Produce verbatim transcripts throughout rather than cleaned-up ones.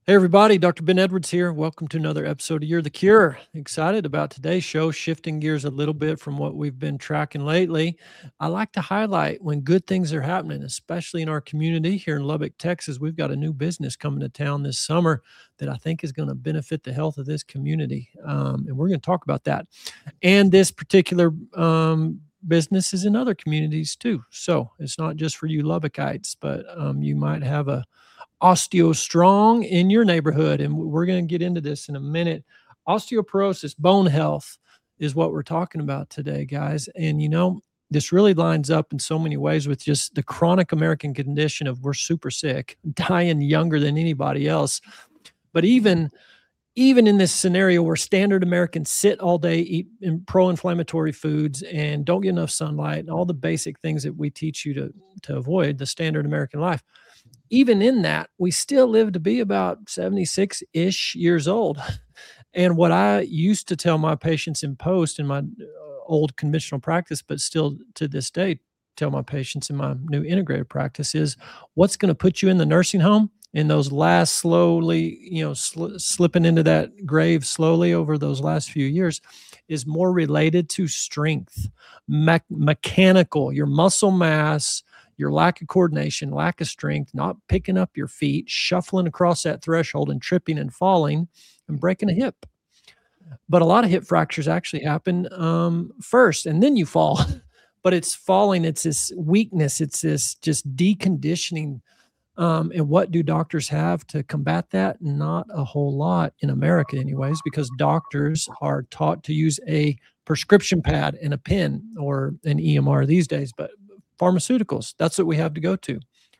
Hey everybody, Doctor Ben Edwards here. Welcome to another episode of You're the Cure. Excited about today's show, shifting gears a little bit from what we've been tracking lately. I like to highlight when good things are happening, especially in our community here in Lubbock, Texas. We've got a new business coming to town this summer that I think is going to benefit the health of this community. Um, and we're going to talk about that. And this particular um, business is in other communities too. So it's not just for you Lubbockites, but um, you might have a OsteoStrong in your neighborhood, and we're going to get into this in a minute. Osteoporosis, bone health is what we're talking about today, guys. And you know, this really lines up in so many ways with just the chronic American condition of we're super sick, dying younger than anybody else. But even even in this scenario where standard Americans sit all day, eat pro-inflammatory foods, and don't get enough sunlight, and all the basic things that we teach you to to avoid the standard American life, even in that, we still live to be about seventy-six-ish years old. And what I used to tell my patients in post in my uh, old conventional practice, but still to this day, tell my patients in my new integrated practice is what's going to put you in the nursing home in those last slowly, you know, sl- slipping into that grave slowly over those last few years is more related to strength, me- mechanical, your muscle mass, your lack of coordination, lack of strength, not picking up your feet, shuffling across that threshold and tripping and falling and breaking a hip. But a lot of hip fractures actually happen um, first, and then you fall. But it's falling, it's this weakness, it's this just deconditioning. Um, and what do doctors have to combat that? Not a whole lot in America anyways, because doctors are taught to use a prescription pad and a pen or an E M R these days. But pharmaceuticals, that's what we have to go to.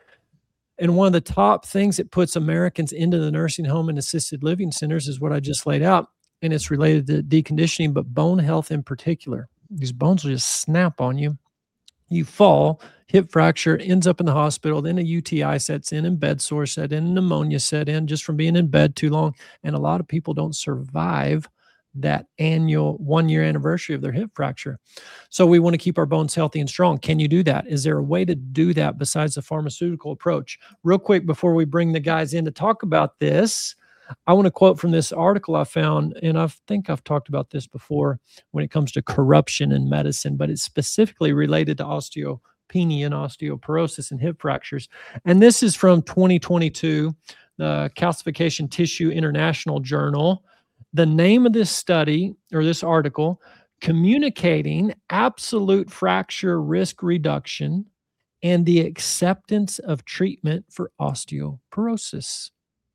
And one of the top things that puts Americans into the nursing home and assisted living centers is what I just laid out. And it's related to deconditioning, but bone health in particular. These bones will just snap on you. You fall, hip fracture, ends up in the hospital, then a U T I sets in, and bed sore set in, pneumonia set in just from being in bed too long. And a lot of people don't survive that annual one year anniversary of their hip fracture. So we want to keep our bones healthy and strong. Can you do that? Is there a way to do that besides the pharmaceutical approach? Real quick, before we bring the guys in to talk about this, I want to quote from this article I found, and I think I've talked about this before when it comes to corruption in medicine, but it's specifically related to osteopenia and osteoporosis and hip fractures. And this is from twenty twenty-two, the Calcification Tissue International Journal. The name of this study or this article, Communicating Absolute Fracture Risk Reduction and the Acceptance of Treatment for Osteoporosis.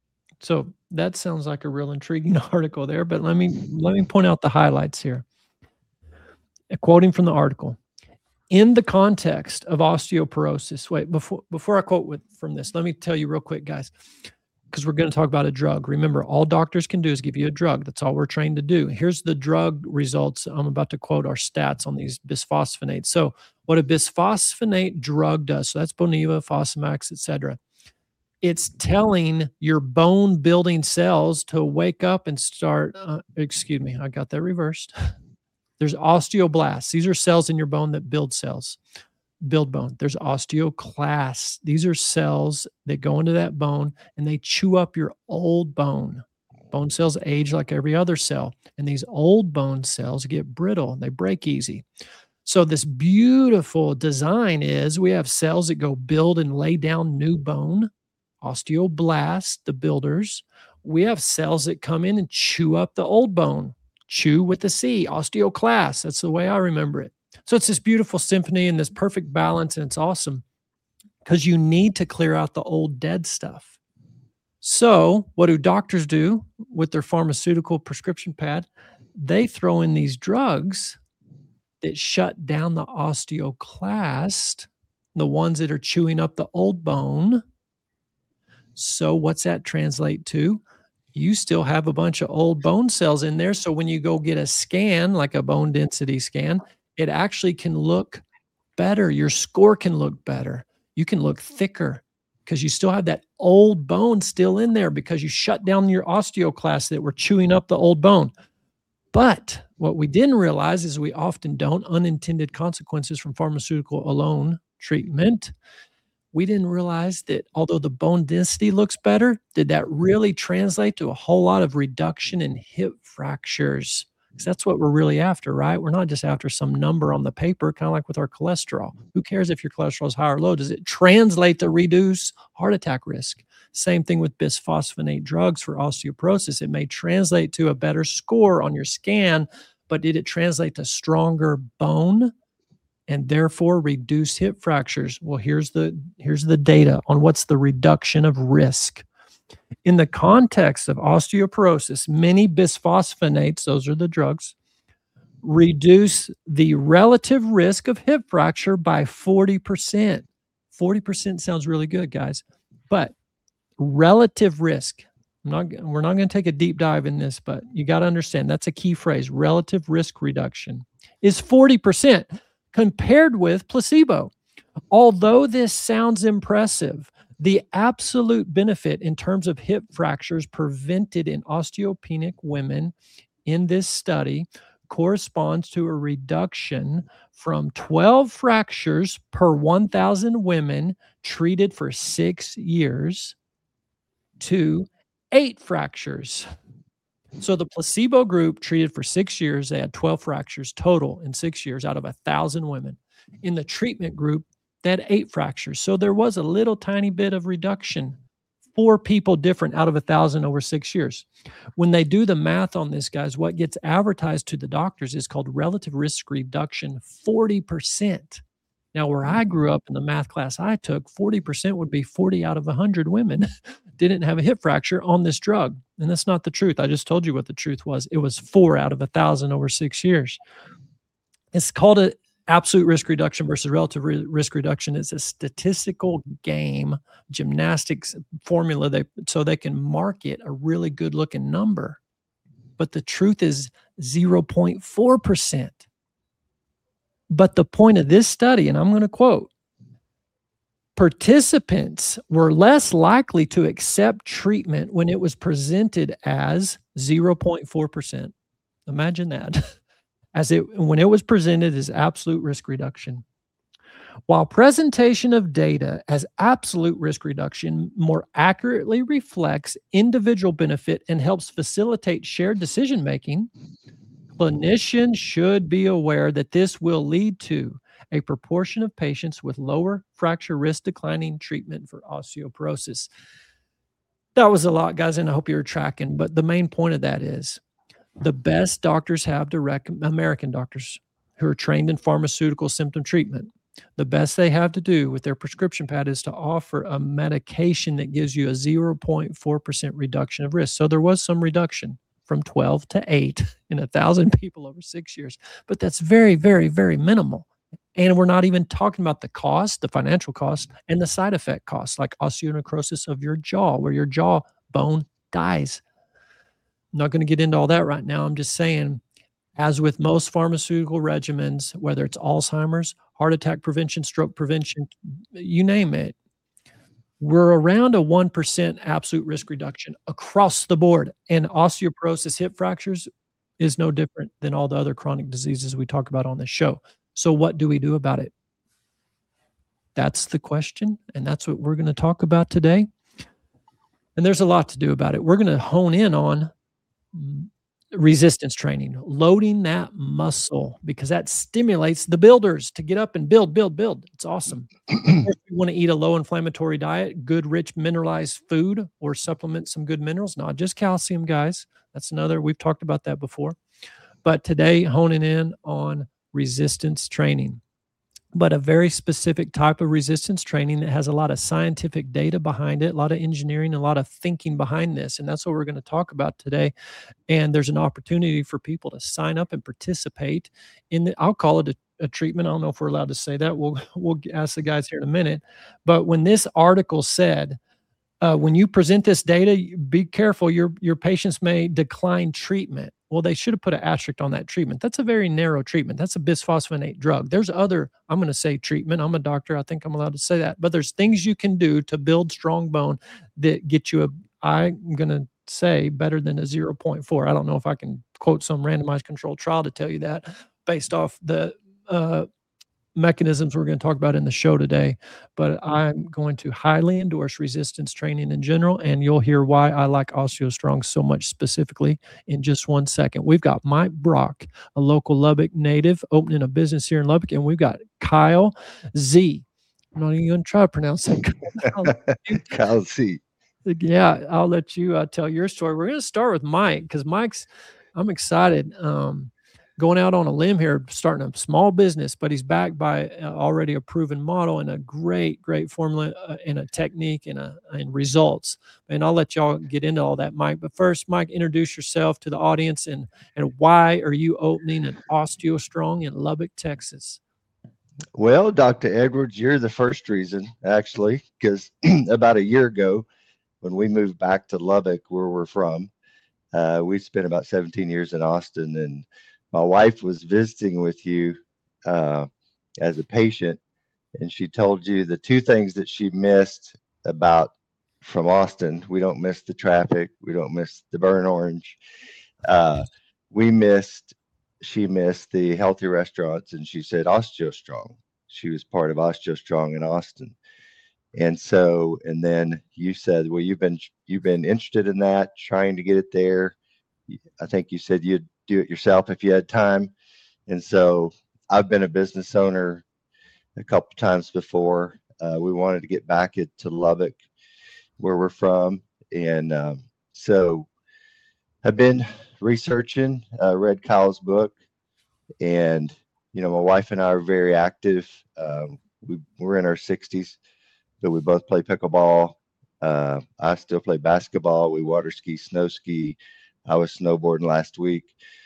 So that sounds like a real intriguing article there, but let me let me point out the highlights here. Quoting from the article, in the context of osteoporosis, wait, before before I quote with, from this, let me tell you real quick, guys, because we're going to talk about a drug. Remember, all doctors can do is give you a drug. That's all we're trained to do. Here's the drug results. I'm about to quote our stats on these bisphosphonates. So what a bisphosphonate drug does, so that's Boniva, Fosamax, et cetera, it's telling your bone building cells to wake up and start, uh, excuse me, I got that reversed. There's osteoblasts. These are cells in your bone that build cells, build bone. There's osteoclasts. These are cells that go into that bone and they chew up your old bone. Bone cells age like every other cell, and these old bone cells get brittle. They break easy. So this beautiful design is we have cells that go build and lay down new bone, osteoblasts, the builders. We have cells that come in and chew up the old bone, chew with the C, osteoclast. That's the way I remember it. So it's this beautiful symphony and this perfect balance, and it's awesome because you need to clear out the old dead stuff. So what do doctors do with their pharmaceutical prescription pad? They throw in these drugs that shut down the osteoclast, the ones that are chewing up the old bone. So what's that translate to? You still have a bunch of old bone cells in there. So when you go get a scan, like a bone density scan, it actually can look better. Your score can look better. You can look thicker because you still have that old bone still in there because you shut down your osteoclasts that were chewing up the old bone. But what we didn't realize is we often don't, unintended consequences from pharmaceutical alone treatment. We didn't realize that although the bone density looks better, did that really translate to a whole lot of reduction in hip fractures? 'Cause that's what we're really after, right? We're not just after some number on the paper, kinda like with our cholesterol. Who cares if your cholesterol is high or low? Does it translate to reduce heart attack risk? Same thing with bisphosphonate drugs for osteoporosis. It may translate to a better score on your scan, but did it translate to stronger bone and therefore reduce hip fractures? Well, here's the here's the data on what's the reduction of risk. In the context of osteoporosis, many bisphosphonates, those are the drugs, reduce the relative risk of hip fracture by forty percent. forty percent sounds really good, guys, but relative risk, I'm not g we're not gonna take a deep dive in this, but you gotta understand that's a key phrase, relative risk reduction is forty percent compared with placebo. Although this sounds impressive, the absolute benefit in terms of hip fractures prevented in osteopenic women in this study corresponds to a reduction from twelve fractures per one thousand women treated for six years to eight fractures. So the placebo group treated for six years, they had twelve fractures total in six years out of one thousand women. In the treatment group, they had eight fractures. So there was a little tiny bit of reduction, four people different out of one thousand over six years. When they do the math on this, guys, what gets advertised to the doctors is called relative risk reduction, forty percent. Now, where I grew up in the math class I took, forty percent would be forty out of one hundred women didn't have a hip fracture on this drug, and that's not the truth. I just told you what the truth was. It was four out of one thousand over six years. It's called a absolute risk reduction versus relative ri risk reduction. It's a statistical game, gymnastics formula they so they can market a really good looking number. But the truth is zero point four percent. But the point of this study, and I'm gonna quote, participants were less likely to accept treatment when it was presented as zero point four percent. Imagine that. As it when it was presented as absolute risk reduction. While presentation of data as absolute risk reduction more accurately reflects individual benefit and helps facilitate shared decision making, clinicians should be aware that this will lead to a proportion of patients with lower fracture risk declining treatment for osteoporosis. That was a lot, guys, and I hope you're tracking, but the main point of that is the best doctors have to recommend, American doctors who are trained in pharmaceutical symptom treatment, the best they have to do with their prescription pad is to offer a medication that gives you a zero point four percent reduction of risk. So there was some reduction from twelve to eight in one thousand people over six years, but that's very, very, very minimal. And we're not even talking about the cost, the financial cost, and the side effect costs, like osteonecrosis of your jaw, where your jaw bone dies. I'm not gonna get into all that right now. I'm just saying, as with most pharmaceutical regimens, whether it's Alzheimer's, heart attack prevention, stroke prevention, you name it, we're around a one percent absolute risk reduction across the board. And osteoporosis, hip fractures is no different than all the other chronic diseases we talk about on this show. So what do we do about it? That's the question, and that's what we're gonna talk about today. And there's a lot to do about it. We're gonna hone in on resistance training, loading that muscle, because that stimulates the builders to get up and build, build, build. It's awesome. If you want to eat a low inflammatory diet, good, rich, mineralized food, or supplement some good minerals, not just calcium, guys. That's another, we've talked about that before. But today, honing in on resistance training, but a very specific type of resistance training that has a lot of scientific data behind it, a lot of engineering, a lot of thinking behind this. And that's what we're going to talk about today. And there's an opportunity for people to sign up and participate in the, I'll call it a, a treatment. I don't know if we're allowed to say that. We'll, we'll ask the guys here in a minute. But when this article said, uh, when you present this data, be careful, your, your patients may decline treatment. Well, they should have put an asterisk on that treatment. That's a very narrow treatment. That's a bisphosphonate drug. There's other, I'm going to say treatment. I'm a doctor. I think I'm allowed to say that. But there's things you can do to build strong bone that get you a, I'm going to say, better than a zero point four. I don't know if I can quote some randomized controlled trial to tell you that based off the uh, mechanisms we're going to talk about in the show today, but I'm going to highly endorse resistance training in general, and you'll hear why I like OsteoStrong so much specifically in just one second. We've got Mike Brock, a local Lubbock native, opening a business here in Lubbock, and we've got Kyle Z. I'm not even going to try to pronounce that. Kyle Z. Yeah, I'll let you uh, tell your story. We're going to start with Mike because Mike's, I'm excited. Um, going out on a limb here, starting a small business, but he's backed by uh, already a proven model and a great, great formula uh, and a technique and, a, and results. And I'll let y'all get into all that, Mike. But first, Mike, introduce yourself to the audience and, and why are you opening an OsteoStrong in Lubbock, Texas? Well, Doctor Edwards, you're the first reason, actually, because about a year ago, when we moved back to Lubbock, where we're from, uh, we spent about seventeen years in Austin, and my wife was visiting with you uh, as a patient, and she told you the two things that she missed about from Austin. We don't miss the traffic. We don't miss the burnt orange. Uh, we missed, she missed the healthy restaurants, and she said OsteoStrong. She was part of OsteoStrong in Austin. And so, and then you said, well, you've been, you've been interested in that, trying to get it there. I think you said you'd do it yourself if you had time. And so I've been a business owner a couple times before. Uh, we wanted to get back it to Lubbock, where we're from. And um, so I've been researching, uh, read Kyle's book, and, you know, my wife and I are very active. Um, we, we're in our sixties, but we both play pickleball. Uh, I still play basketball. We water ski, snow ski. I was snowboarding last week.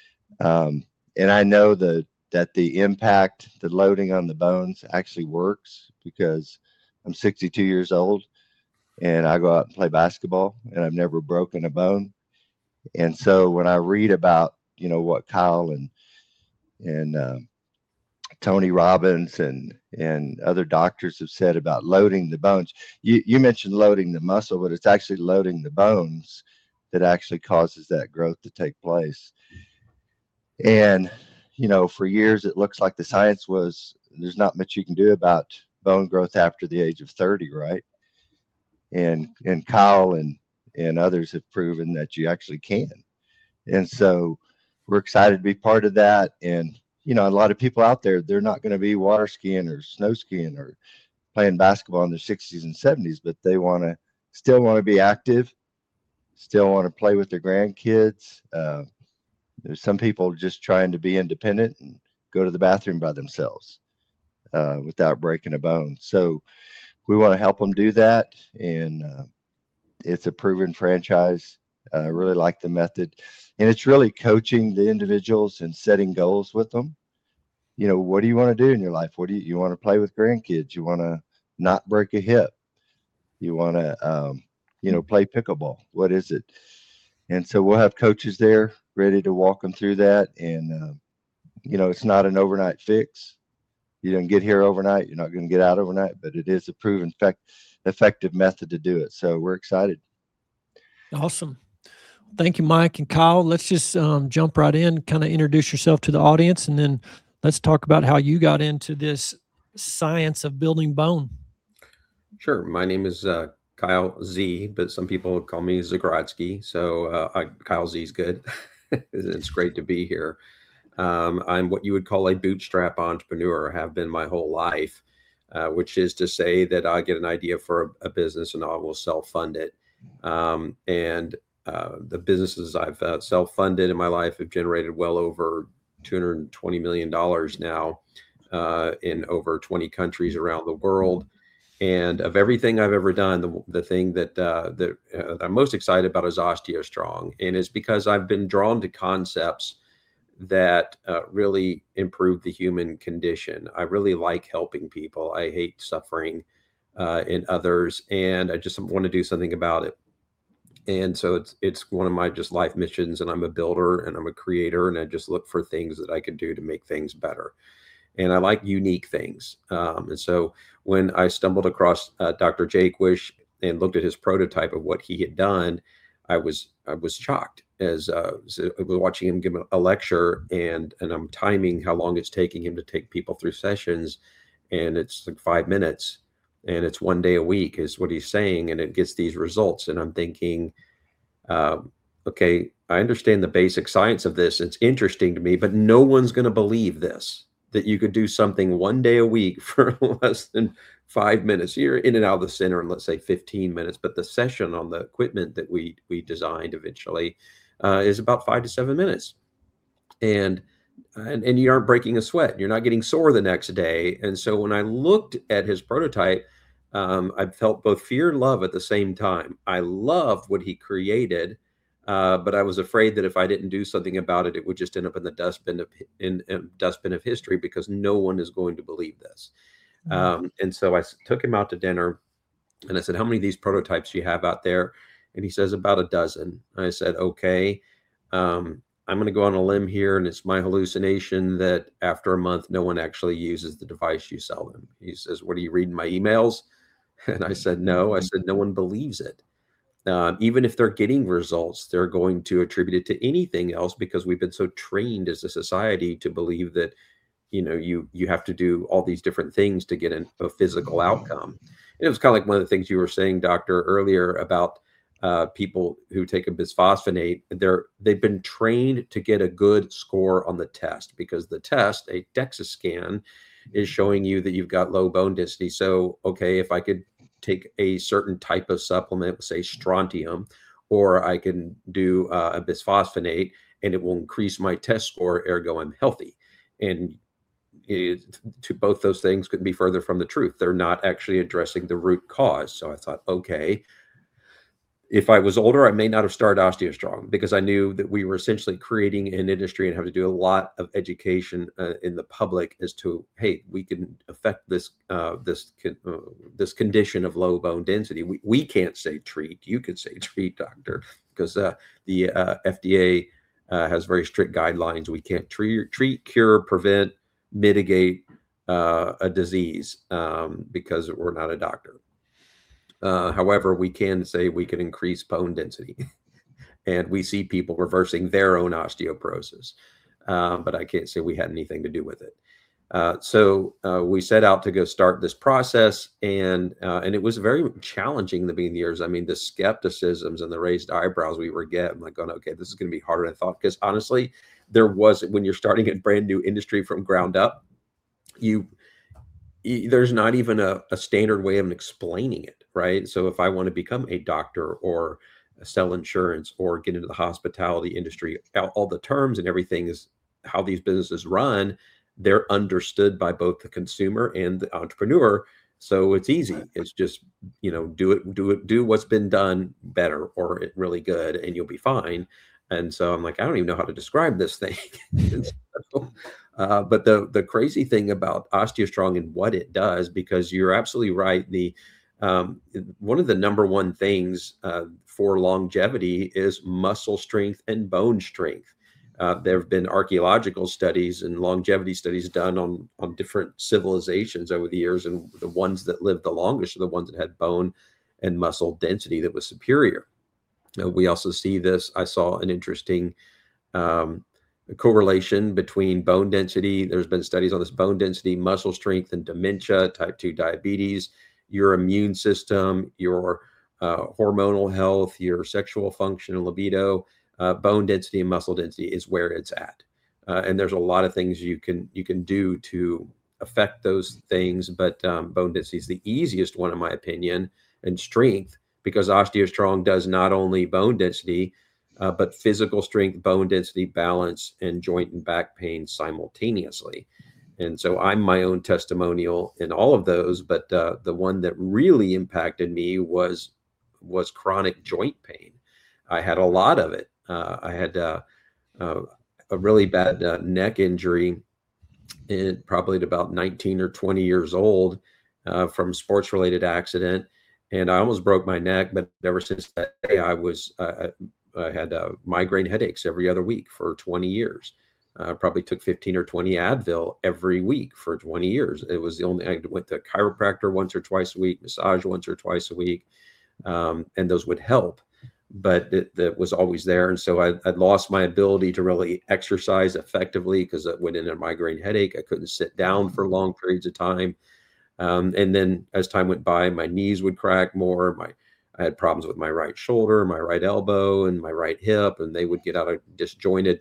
Um, and I know the, that the impact, the loading on the bones actually works because I'm sixty-two years old and I go out and play basketball and I've never broken a bone. And so when I read about, you know, what Kyle and, and, um, Tony Robbins and, and other doctors have said about loading the bones, you, you mentioned loading the muscle, but it's actually loading the bones that actually causes that growth to take place. And, you know, for years, it looks like the science was, there's not much you can do about bone growth after the age of thirty, right? And, and Kyle and, and others have proven that you actually can. And so we're excited to be part of that. And, you know, a lot of people out there, they're not going to be water skiing or snow skiing or playing basketball in their sixties and seventies, but they want to still want to be active, still want to play with their grandkids. Uh, there's some people just trying to be independent and go to the bathroom by themselves uh, without breaking a bone. So we want to help them do that. And uh, it's a proven franchise. I uh, really like the method. And it's really coaching the individuals and setting goals with them. You know, what do you want to do in your life? What do you, you want to play with grandkids? You want to not break a hip? You want to, um, you know, play pickleball? What is it? And so we'll have coaches there ready to walk them through that. And, uh, you know, it's not an overnight fix. You don't get here overnight. You're not going to get out overnight, but it is a proven fact, effective method to do it. So we're excited. Awesome. Thank you, Mike and Kyle. Let's just um, jump right in, kind of introduce yourself to the audience, and then let's talk about how you got into this science of building bone. Sure. My name is uh, Kyle Z, but some people call me Zagrodzky. So uh, I, Kyle Z is good. It's great to be here. Um, I'm what you would call a bootstrap entrepreneur, have been my whole life, uh, which is to say that I get an idea for a, a business and I will self-fund it. Um, and uh, the businesses I've uh, self-funded in my life have generated well over two hundred twenty million dollars now uh, in over twenty countries around the world. And of everything I've ever done, the, the thing that, uh, that, uh, that I'm most excited about is OsteoStrong. And it's because I've been drawn to concepts that uh, really improve the human condition. I really like helping people. I hate suffering uh, in others, and I just want to do something about it. And so it's it's one of my just life missions, and I'm a builder and I'm a creator, and I just look for things that I can do to make things better. And I like unique things. Um, and so when I stumbled across uh, Doctor Jaquish and looked at his prototype of what he had done, I was I was shocked as uh, I was watching him give a lecture, and and I'm timing how long it's taking him to take people through sessions, and it's like five minutes and it's one day a week is what he's saying. And it gets these results. And I'm thinking, um, okay, I understand the basic science of this. It's interesting to me, but no one's going to believe this, that you could do something one day a week for less than five minutes. You're in and out of the center in, let's say, fifteen minutes, but the session on the equipment that we we designed eventually uh, is about five to seven minutes. And, and and you aren't breaking a sweat. You're not getting sore the next day. And so when I looked at his prototype, um, I felt both fear and love at the same time. I loved what he created, uh, but I was afraid that if I didn't do something about it, it would just end up in the dustbin of in, in dustbin of history, because no one is going to believe this. Mm-hmm. Um, and so I took him out to dinner, and I said, "How many of these prototypes do you have out there?" And he says, "About a dozen." I said, "Okay, um, I'm going to go on a limb here, and it's my hallucination that after a month, no one actually uses the device you sell them." He says, "What, are you reading my emails?" And I said, "No." I said, "No one believes it. Um, even if they're getting results, they're going to attribute it to anything else, because we've been so trained as a society to believe that, you know, you you have to do all these different things to get an, a physical outcome." And it was kind of like one of the things you were saying, Doctor, earlier about uh, people who take a bisphosphonate. They're they've been trained to get a good score on the test, because the test, a DEXA scan, is showing you that you've got low bone density. So, okay, if I could take a certain type of supplement, say strontium, or I can do uh, a bisphosphonate, and it will increase my test score, ergo I'm healthy. And it, to both those things couldn't be further from the truth. They're not actually addressing the root cause. So I thought, okay, if I was older, I may not have started OsteoStrong, because I knew that we were essentially creating an industry and have to do a lot of education uh, in the public as to, hey, we can affect this uh, this uh, this condition of low bone density. We we can't say treat. You could say treat, doctor, because uh, the uh, F D A uh, has very strict guidelines. We can't treat, treat, cure, prevent, mitigate uh, a disease um, because we're not a doctor. Uh, however, we can say we can increase bone density, and we see people reversing their own osteoporosis, uh, but I can't say we had anything to do with it. Uh, so uh, we set out to go start this process, and uh, and it was very challenging in the beginning of the years. I mean, the skepticisms and the raised eyebrows we were getting, like going, okay, this is going to be harder than I thought. Because honestly, there was, when you're starting a brand new industry from ground up, you there's not even a, a standard way of explaining it, right? So if I want to become a doctor or sell insurance or get into the hospitality industry, all, all the terms and everything is how these businesses run. They're understood by both the consumer and the entrepreneur. So it's easy. It's just, you know, do it, do it, do what's been done better or it really good, and you'll be fine. And so I'm like, I don't even know how to describe this thing. so, uh, but the the crazy thing about OsteoStrong and what it does, because you're absolutely right. The um, one of the number one things uh, for longevity is muscle strength and bone strength. Uh, there have been archaeological studies and longevity studies done on, on different civilizations over the years. And the ones that lived the longest are the ones that had bone and muscle density that was superior. Uh, we also see this. I saw an interesting um, correlation between bone density. There's been studies on this: bone density, muscle strength, and dementia, type two diabetes, your immune system, your uh, hormonal health, your sexual function and libido. Uh, bone density and muscle density is where it's at. Uh, and there's a lot of things you can you can do to affect those things. But um, bone density is the easiest one, in my opinion, and strength, because OsteoStrong does not only bone density, uh, but physical strength, bone density, balance, and joint and back pain simultaneously. And so I'm my own testimonial in all of those. But uh, the one that really impacted me was was chronic joint pain. I had a lot of it. Uh, I had uh, uh, a really bad uh, neck injury, in, probably at about nineteen or twenty years old, uh, from a sports-related accident, and I almost broke my neck. But ever since that day, I was uh, I had uh, migraine headaches every other week for twenty years. I uh, probably took fifteen or twenty Advil every week for twenty years. It was the only. I went to a chiropractor once or twice a week, massage once or twice a week, um, and those would help. But it, that was always there. And so I, I'd lost my ability to really exercise effectively, because I went in a migraine headache. I couldn't sit down for long periods of time. Um, and then as time went by, my knees would crack more. My I had problems with my right shoulder, my right elbow, and my right hip, and they would get out of disjointed.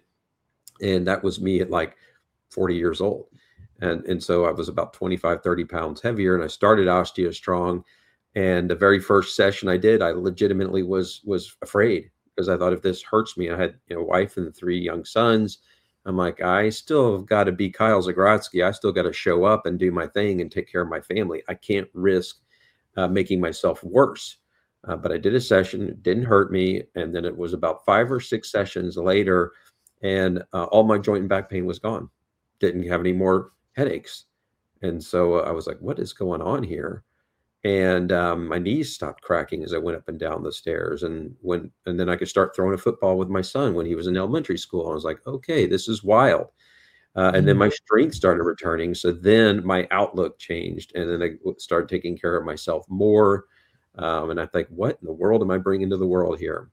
And that was me at like forty years old. And, and so I was about twenty-five, thirty pounds heavier, and I started OsteoStrong. And the very first session I did, I legitimately was was afraid, because I thought, if this hurts me, I had, you know, a wife and three young sons. I'm like, I still have got to be Kyle Zagrodzky. I still got to show up and do my thing and take care of my family. I can't risk uh, making myself worse. Uh, but I did a session, it didn't hurt me. And then it was about five or six sessions later, and uh, all my joint and back pain was gone. Didn't have any more headaches. And so uh, I was like, what is going on here? And um, my knees stopped cracking as I went up and down the stairs. And when, and then I could start throwing a football with my son when he was in elementary school. I was like, okay, this is wild. Uh, and then my strength started returning. So then my outlook changed, and then I started taking care of myself more. Um, and I think, what in the world am I bringing to the world here?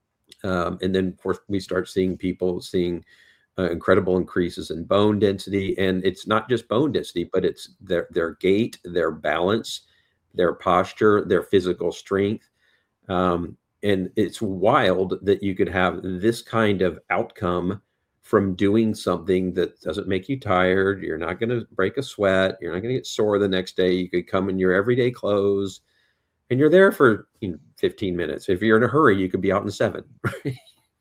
Um, and then, of course, we start seeing people seeing uh, incredible increases in bone density. And it's not just bone density, but it's their, their gait, their balance, their posture, their physical strength. Um, and it's wild that you could have this kind of outcome from doing something that doesn't make you tired. You're not going to break a sweat. You're not going to get sore the next day. You could come in your everyday clothes, and you're there for, you know, fifteen minutes. If you're in a hurry, you could be out in seven. Right?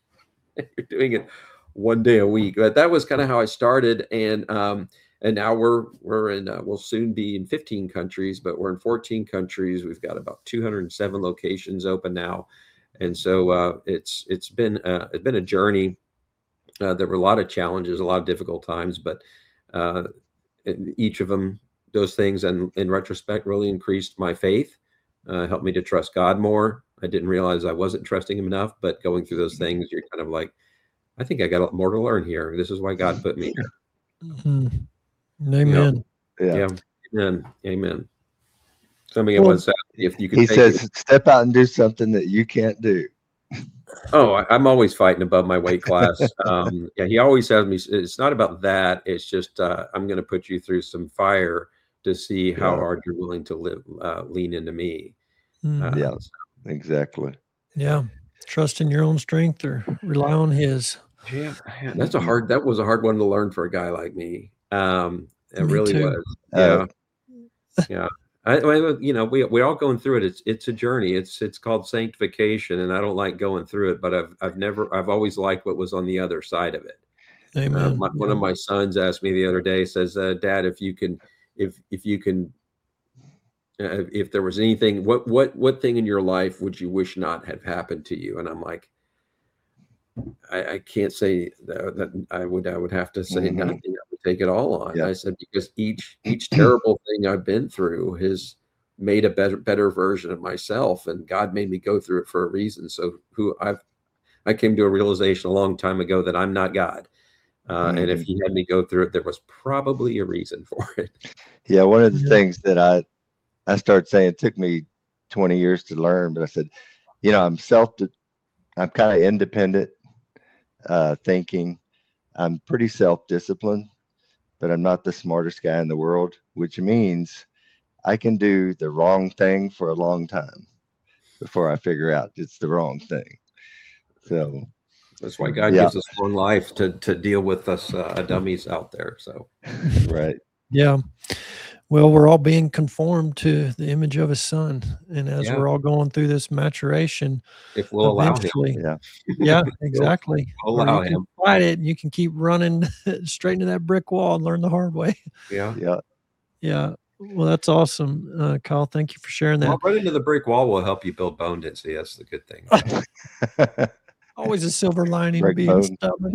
You're doing it one day a week. But that was kind of how I started. And, um, and now we're, we're in, uh, we'll soon be in fifteen countries, but we're in fourteen countries. We've got about two hundred seven locations open now. And so, uh, it's, it's been, uh, it's been a journey. Uh, there were a lot of challenges, a lot of difficult times, but, uh, each of them, those things, and in retrospect, really increased my faith, uh, helped me to trust God more. I didn't realize I wasn't trusting him enough, but going through those things, you're kind of like, I think I got a lot more to learn here. This is why God put me here. Mm-hmm. Amen. Yeah. Yeah. Amen. Amen. Somebody Well, once said, if you could He take says, it, step out and do something that you can't do. oh, I, I'm always fighting above my weight class. Um, yeah, he always has me. It's not about that. It's just, uh, I'm going to put you through some fire to see how Yeah. hard you're willing to live, uh, lean into me. mm, Uh, Yeah. Exactly. yeah. Trust in your own strength or rely on his. Yeah, yeah, that's a hard. That was a hard one to learn for a guy like me. Um, it Me really too. was. Uh, Yeah, yeah. I, I, you know, we we're all going through it. It's it's a journey. It's it's called sanctification, and I don't like going through it, but I've I've never I've always liked what was on the other side of it. Uh, Amen. my, one of my sons asked me the other day, says, uh, "Dad, if you can, if if you can, uh, if there was anything, what what what thing in your life would you wish not have happened to you?" And I'm like, I, I can't say that, that I would I would have to say Mhm. nothing. I would take it all on. Yeah. I said, because each each terrible thing I've been through has made a better better version of myself, and God made me go through it for a reason. So who I've I came to a realization a long time ago that I'm not God. Uh, and if Mhm. he had me go through it, there was probably a reason for it. Yeah. One of the Yeah. things that I, I started saying, it took me twenty years to learn, but I said, you know, I'm self, I'm kind of independent uh, thinking. I'm pretty self-disciplined, but I'm not the smartest guy in the world, which means I can do the wrong thing for a long time before I figure out it's the wrong thing. So, That's why God yeah, gives us long life to to deal with us uh, dummies out there. So right. Yeah. Well, we're all being conformed to the image of his son. And as yeah, we're all going through this maturation, if we'll allow him, eventually, Yeah. yeah, exactly. we'll Or allow you can him. fight it and you can keep running straight into that brick wall and learn the hard way. Yeah. Yeah. Yeah. Well, that's awesome. Uh, Kyle, thank you for sharing that. Well, right into the brick wall will help you build bone density. That's the good thing. Always a silver lining Break being bone. stubborn.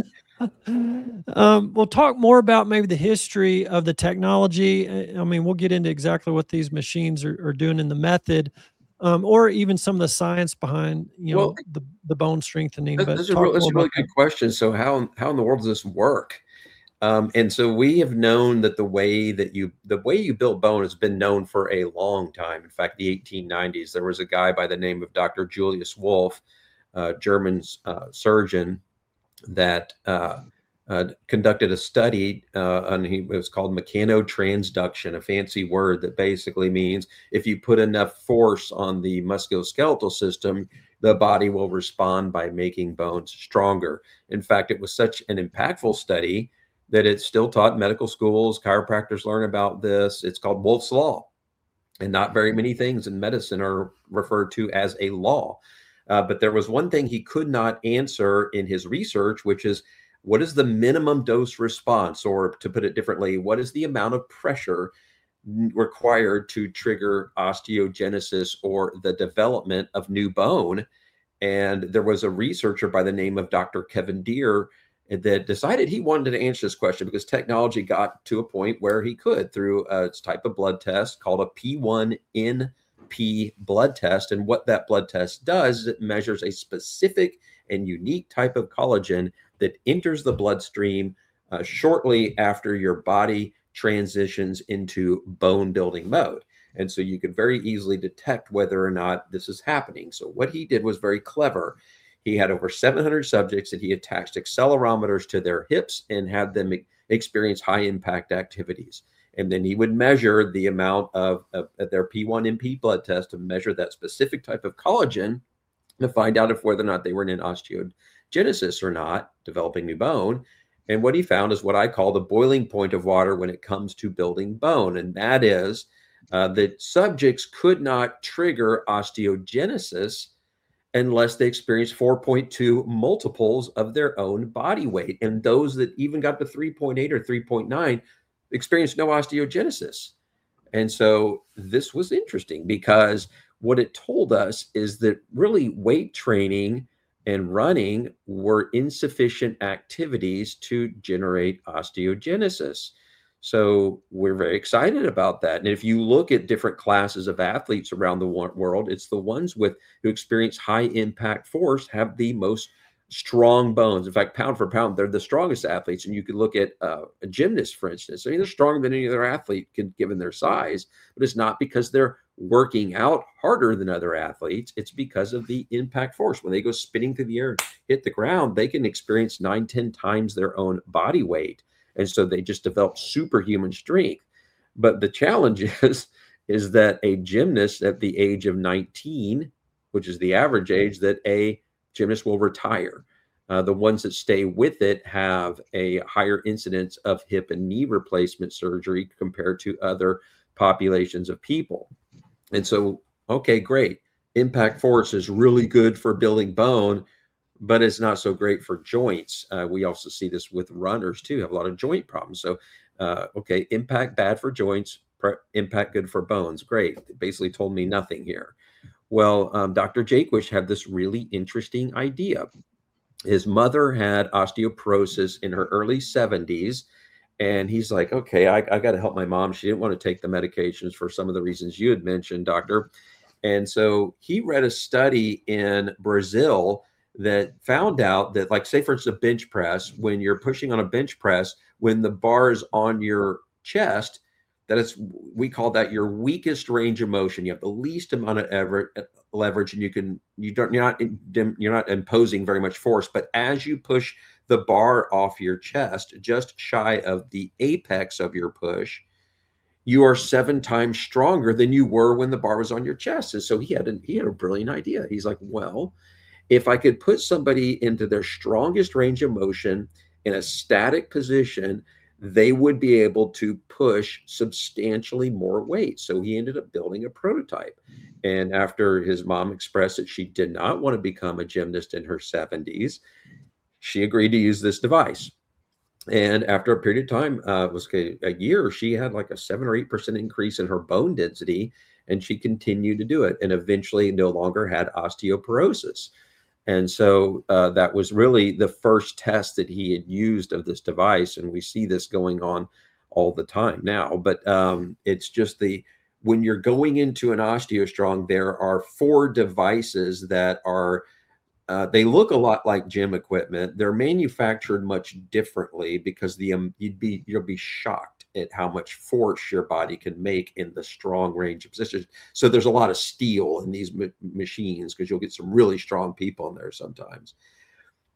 um, we'll talk more about maybe the history of the technology. I I mean, we'll get into exactly what these machines are, are doing in the method, um, or even some of the science behind, you know, Well, the, the bone strengthening. that- But that's a talk real, that's more a really about that. good question. So how how in the world does this work? Um, and so we have known that the way that you the way you build bone has been known for a long time. In fact, the eighteen nineties, there was a guy by the name of Doctor Julius Wolff, uh, German uh, surgeon, that uh, uh, conducted a study, uh, and he, it was called mechanotransduction, a fancy word that basically means if you put enough force on the musculoskeletal system, the body will respond by making bones stronger. In fact, it was such an impactful study that it's still taught in medical schools. Chiropractors learn about this. It's called Wolff's Law. And not very many things in medicine are referred to as a law. Uh, but there was one thing he could not answer in his research, which is what is the minimum dose response? Or to put it differently, what is the amount of pressure required to trigger osteogenesis or the development of new bone? And there was a researcher by the name of Doctor Kevin Deere that decided he wanted to answer this question because technology got to a point where he could through a type of blood test called a P one N P blood test. And what that blood test does is it measures a specific and unique type of collagen that enters the bloodstream uh, shortly after your body transitions into bone building mode. And so you could very easily detect whether or not this is happening. So what he did was very clever. He had over seven hundred subjects that he attached accelerometers to their hips and had them experience high impact activities. And then he would measure the amount of, of, of their P one N P blood test to measure that specific type of collagen to find out if whether or not they were in osteogenesis or not, developing new bone. And what he found is what I call the boiling point of water when it comes to building bone. And that is uh, that subjects could not trigger osteogenesis unless they experienced four point two multiples of their own body weight. And those that even got to three point eight or three point nine experienced no osteogenesis. And so this was interesting because what it told us is that really weight training and running were insufficient activities to generate osteogenesis. So we're very excited about that. And if you look at different classes of athletes around the world, it's the ones with who experience high impact force have the most strong bones. In fact, pound for pound, they're the strongest athletes. And you could look at uh, a gymnast, for instance. I mean, they're stronger than any other athlete can, given their size, but it's not because they're working out harder than other athletes. It's because of the impact force. When they go spinning through the air and hit the ground, they can experience nine, ten times their own body weight. And so they just develop superhuman strength. But the challenge is, is that a gymnast at the age of nineteen, which is the average age that a gymnast will retire. Uh, the ones that stay with it have a higher incidence of hip and knee replacement surgery compared to other populations of people. And so, okay, great. Impact force is really good for building bone, but it's not so great for joints. Uh, we also see this with runners too, have a lot of joint problems. So, uh, okay, impact bad for joints, impact good for bones. Great. It basically told me nothing here. Well, um, Doctor Jaquish had this really interesting idea. His mother had osteoporosis in her early seventies. And he's like, okay, I, I got to help my mom. She didn't want to take the medications for some of the reasons you had mentioned, doctor. And so he read a study in Brazil that found out that, like, say, for instance, a bench press, when you're pushing on a bench press, when the bar is on your chest, that is, we call that your weakest range of motion. You have the least amount of ever, leverage, and you can, you don't, you're not, you're not imposing very much force. But as you push the bar off your chest, just shy of the apex of your push, you are seven times stronger than you were when the bar was on your chest. And so he had, a, he had a brilliant idea. He's like, well, if I could put somebody into their strongest range of motion in a static position, they would be able to push substantially more weight. So he ended up building a prototype. And after his mom expressed that she did not want to become a gymnast in her seventies, she agreed to use this device. And after a period of time, uh, it was a, a year, she had like a seven or eight percent increase in her bone density, and she continued to do it and eventually no longer had osteoporosis. And so uh, that was really the first test that he had used of this device. And we see this going on all the time now. But um, it's just the, when you're going into an OsteoStrong, there are four devices that are, uh, they look a lot like gym equipment. They're manufactured much differently because the um, you'd be, you'll be shocked at how much force your body can make in the strong range of positions. So there's a lot of steel in these ma- machines because you'll get some really strong people in there sometimes.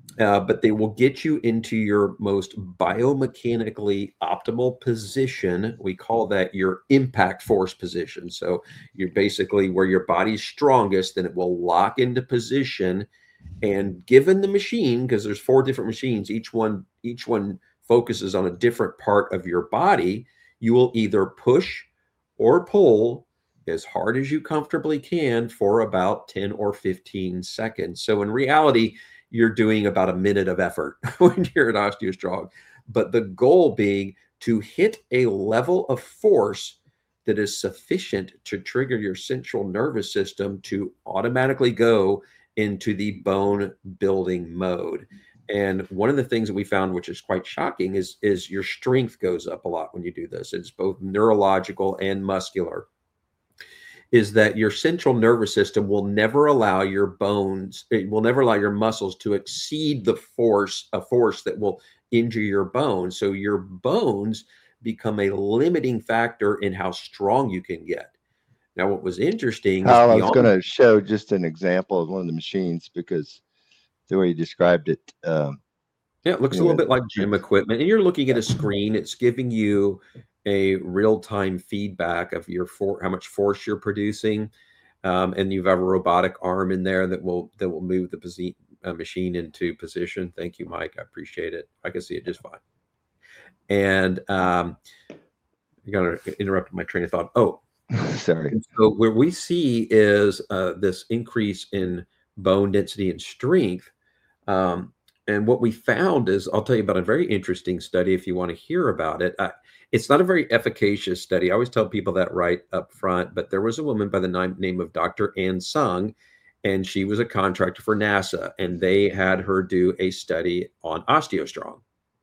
uh, but they will get you into your most biomechanically optimal position. We call that your impact force position. So you're basically where your body's strongest, and it will lock into position. And given the machine, because there's four different machines, each one each one focuses on a different part of your body, you will either push or pull as hard as you comfortably can for about ten or fifteen seconds. So in reality, you're doing about a minute of effort when you're at OsteoStrong, but the goal being to hit a level of force that is sufficient to trigger your central nervous system to automatically go into the bone building mode. And one of the things that we found, which is quite shocking, is, is your strength goes up a lot when you do this. It's both neurological and muscular. Is that your central nervous system will never allow your bones, it will never allow your muscles to exceed the force, a force that will injure your bones. So your bones become a limiting factor in how strong you can get. Now, what was interesting Kyle, is I was going to show just an example of one of the machines, because the way you described it. Um, yeah, it looks a little bit like gym equipment. And you're looking at a screen. It's giving you a real-time feedback of your for how much force you're producing. Um, and you have a robotic arm in there that will that will move the posi uh, machine into position. Thank you, Mike. I appreciate it. I can see it just fine. And um, you're going to interrupt my train of thought. Oh, sorry. So where we see is uh, this increase in bone density and strength. Um, and what we found is, I'll tell you about a very interesting study if you want to hear about it. Uh, it's not a very efficacious study. I always tell people that right up front, but there was a woman by the name of Doctor Ann Sung, and she was a contractor for NASA, and they had her do a study on OsteoStrong.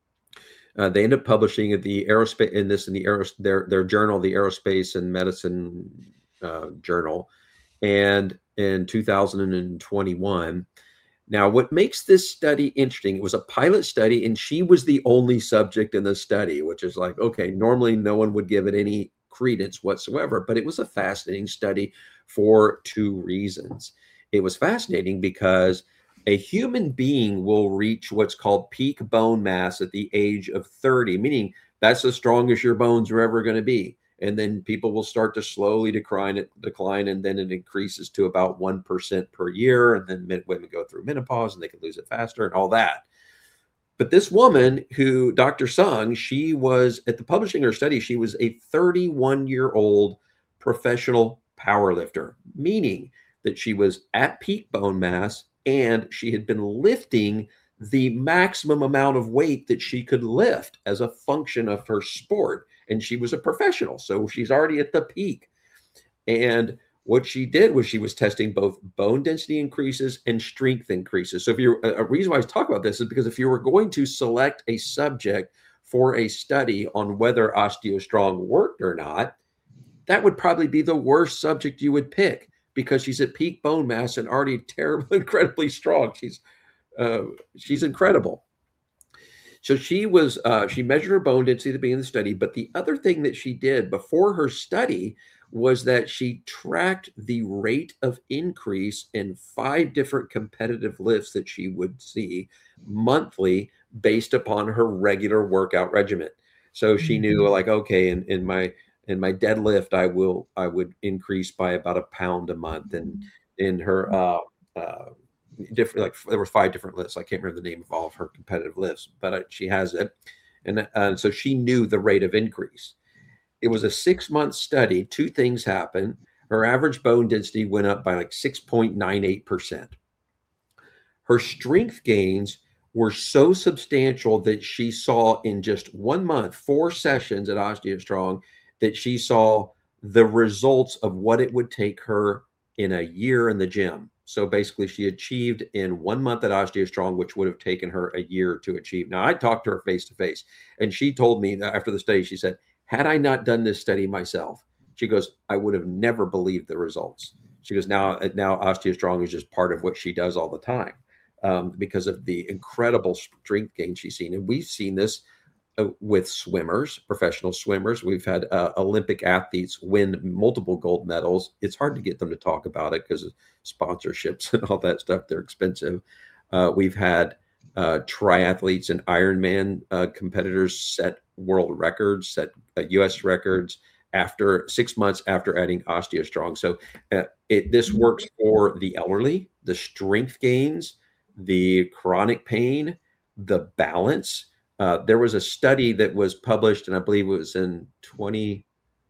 Uh, they ended up publishing the aerospace in this in the aeros their their journal, the Aerospace and Medicine uh, Journal, and in two thousand twenty-one. Now, what makes this study interesting? It was a pilot study, and she was the only subject in the study, which is like, okay, normally no one would give it any credence whatsoever, but it was a fascinating study for two reasons. It was fascinating because a human being will reach what's called peak bone mass at the age of thirty, meaning that's as strong as your bones are ever going to be. And then people will start to slowly decline, decline, and then it increases to about one percent per year. And then women go through menopause and they can lose it faster and all that. But this woman who, Doctor Sung, she was, at the publishing her study, she was a thirty-one-year-old professional powerlifter, meaning that she was at peak bone mass, and she had been lifting the maximum amount of weight that she could lift as a function of her sport. And she was a professional, so she's already at the peak. And what she did was she was testing both bone density increases and strength increases. So if you're, a reason why I talk about this is because if you were going to select a subject for a study on whether OsteoStrong worked or not, that would probably be the worst subject you would pick, because she's at peak bone mass and already terribly, incredibly strong. She's uh, she's incredible. So she was uh, she measured her bone density at the beginning of the study. But the other thing that she did before her study was that she tracked the rate of increase in five different competitive lifts that she would see monthly based upon her regular workout regimen. So she knew, like, okay, in, in my in my deadlift, I will I would increase by about a pound a month, and in her uh, uh, different, like, there were five different lifts. I can't remember the name of all of her competitive lifts, but uh, she has it, and uh, so she knew the rate of increase. It was a six month study. Two things happened. Her average bone density went up by like six point nine eight percent. Her strength gains were so substantial that she saw in just one month, four sessions at OsteoStrong, that she saw the results of what it would take her in a year in the gym. So basically she achieved in one month at OsteoStrong, which would have taken her a year to achieve. Now, I talked to her face to face, and she told me that after the study, she said, had I not done this study myself, she goes, I would have never believed the results. She goes, now, now OsteoStrong is just part of what she does all the time, um, because of the incredible strength gain she's seen. And we've seen this uh, with swimmers, professional swimmers. We've had uh, Olympic athletes win multiple gold medals. It's hard to get them to talk about it because of sponsorships and all that stuff. They're expensive. Uh, we've had uh, triathletes and Ironman uh, competitors set world records, set uh, U S records after six months after adding OsteoStrong. So uh, it this works for the elderly, the strength gains, the chronic pain, the balance. Uh, there was a study that was published, and I believe it was in twenty,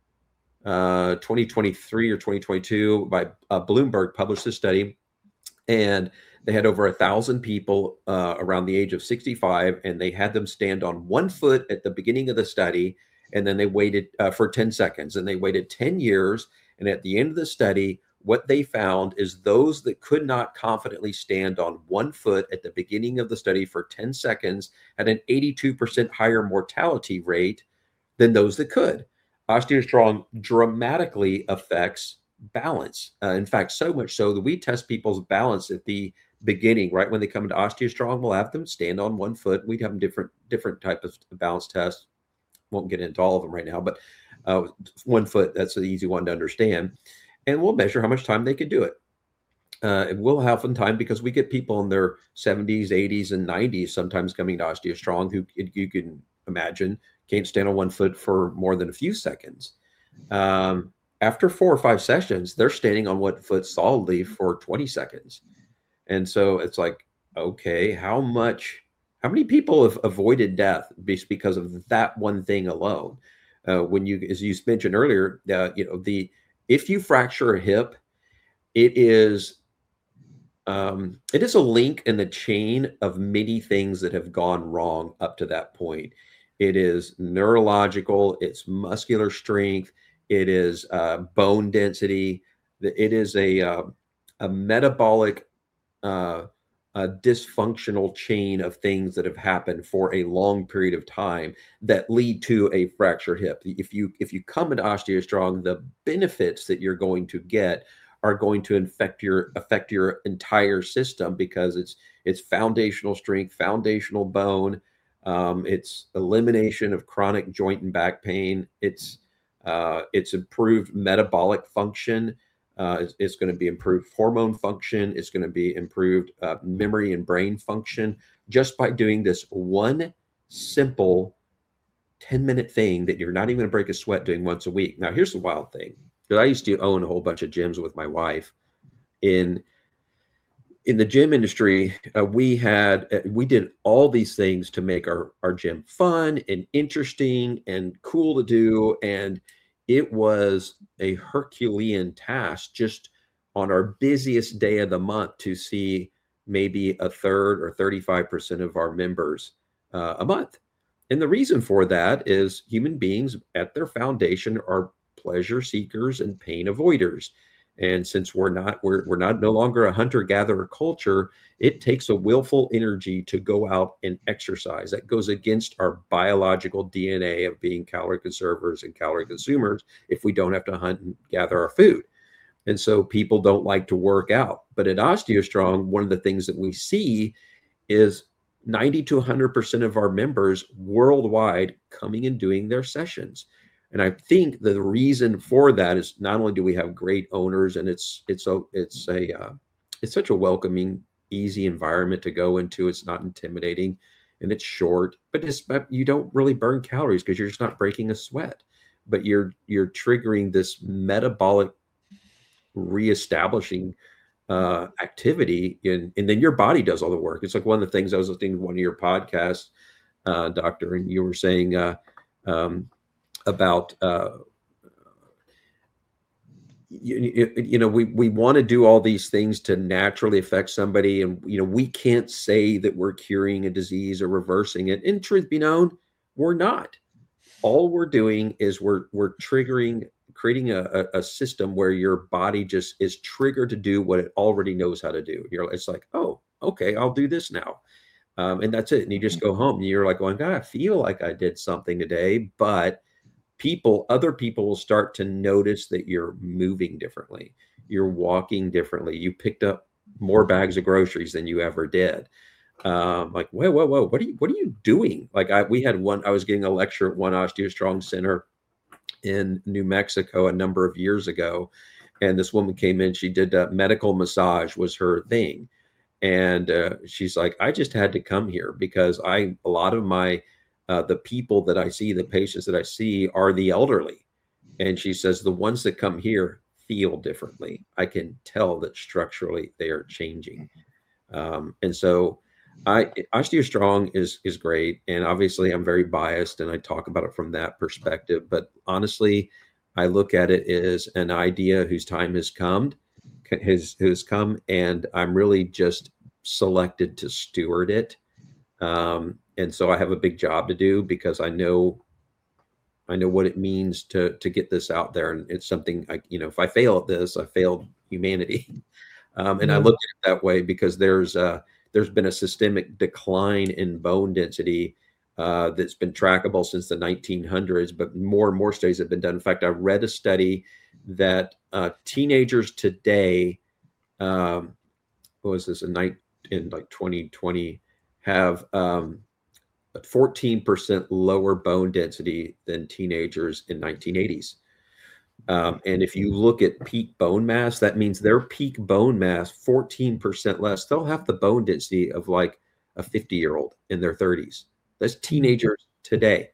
uh, twenty twenty-three or twenty twenty-two by uh, Bloomberg published this study, and they had over a thousand people uh, around the age of sixty-five, and they had them stand on one foot at the beginning of the study, and then they waited uh, for ten seconds, and they waited ten years. And at the end of the study, what they found is those that could not confidently stand on one foot at the beginning of the study for ten seconds had an eighty-two percent higher mortality rate than those that could. OsteoStrong dramatically affects balance. Uh, in fact, so much so that we test people's balance at the beginning, right when they come into OsteoStrong. We'll have them stand on one foot. We'd have them different different type of balance tests. Won't get into all of them right now, but uh, one foot, that's an easy one to understand. And we'll measure how much time they can do it. Uh, and we'll have some time because we get people in their seventies, eighties, and nineties sometimes coming to OsteoStrong who you can imagine can't stand on one foot for more than a few seconds. Um, after four or five sessions, they're standing on one foot solidly for twenty seconds. And so it's like, okay, how much, how many people have avoided death because of that one thing alone? Uh, when you, as you mentioned earlier, uh, you know, the, if you fracture a hip, it is, um, it is a link in the chain of many things that have gone wrong up to that point. It is neurological, it's muscular strength, it is uh, bone density, it is a, uh, a metabolic uh, a dysfunctional chain of things that have happened for a long period of time that lead to a fractured hip. If you if you come into OsteoStrong, the benefits that you're going to get are going to affect your affect your entire system because it's it's foundational strength, foundational bone, um, it's elimination of chronic joint and back pain, it's uh, it's improved metabolic function. Uh, it's, it's going to be improved hormone function. It's going to be improved uh, memory and brain function just by doing this one simple ten minute thing that you're not even going to break a sweat doing once a week. Now, here's the wild thing. Because I used to own a whole bunch of gyms with my wife. In, in the gym industry, uh, we had, uh, we did all these things to make our, our gym fun and interesting and cool to do. And it was a Herculean task just on our busiest day of the month to see maybe a third or thirty-five percent of our members uh, a month. And the reason for that is human beings at their foundation are pleasure seekers and pain avoiders. And since we're not, we're, we're not no longer a hunter-gatherer culture, it takes a willful energy to go out and exercise. That goes against our biological D N A of being calorie conservers and calorie consumers if we don't have to hunt and gather our food. And so people don't like to work out. But at OsteoStrong, one of the things that we see is ninety to one hundred percent of our members worldwide coming and doing their sessions. And I think the reason for that is not only do we have great owners, and it's it's a it's a uh, it's such a welcoming, easy environment to go into. It's not intimidating, and it's short, but it's but you don't really burn calories because you're just not breaking a sweat, but you're you're triggering this metabolic reestablishing uh, activity, in, and then your body does all the work. It's like one of the things I was listening to one of your podcasts, uh, Doctor, and you were saying. Uh, um, about, uh, you, you know, we, we want to do all these things to naturally affect somebody. And, you know, we can't say that we're curing a disease or reversing it. And truth be known, we're not. All we're doing is we're, we're triggering, creating a, a system where your body just is triggered to do what it already knows how to do. You're, it's like, oh, okay, I'll do this now. Um, and that's it. And you just go home and you're like going, God, I feel like I did something today, but people, other people will start to notice that you're moving differently. You're walking differently. You picked up more bags of groceries than you ever did. Um, like, whoa, whoa, whoa, what are you, what are you doing? Like I, we had one, I was getting a lecture at one OsteoStrong center in New Mexico a number of years ago. And this woman came in, she did a medical massage was her thing. And uh, she's like, I just had to come here because I, a lot of my, uh, the people that I see, the patients that I see are the elderly. And she says, the ones that come here feel differently. I can tell that structurally they are changing. Um, and so I, OsteoStrong is, is great. And obviously I'm very biased and I talk about it from that perspective. But honestly, I look at it as an idea whose time has come, has, has come, and I'm really just selected to steward it. Um, and so I have a big job to do because I know, I know what it means to, to get this out there. And it's something I, you know, if I fail at this, I failed humanity. Um, and Yeah. I look at it that way because there's uh there's been a systemic decline in bone density uh, that's been trackable since the nineteen hundreds, but more and more studies have been done. In fact, I read a study that uh, teenagers today, um, what was this, a night in like twenty twenty, have um, fourteen percent lower bone density than teenagers in nineteen eighties. Um, and if you look at peak bone mass, that means their peak bone mass, fourteen percent less. They'll have the bone density of like a fifty year old in their thirties. That's teenagers today.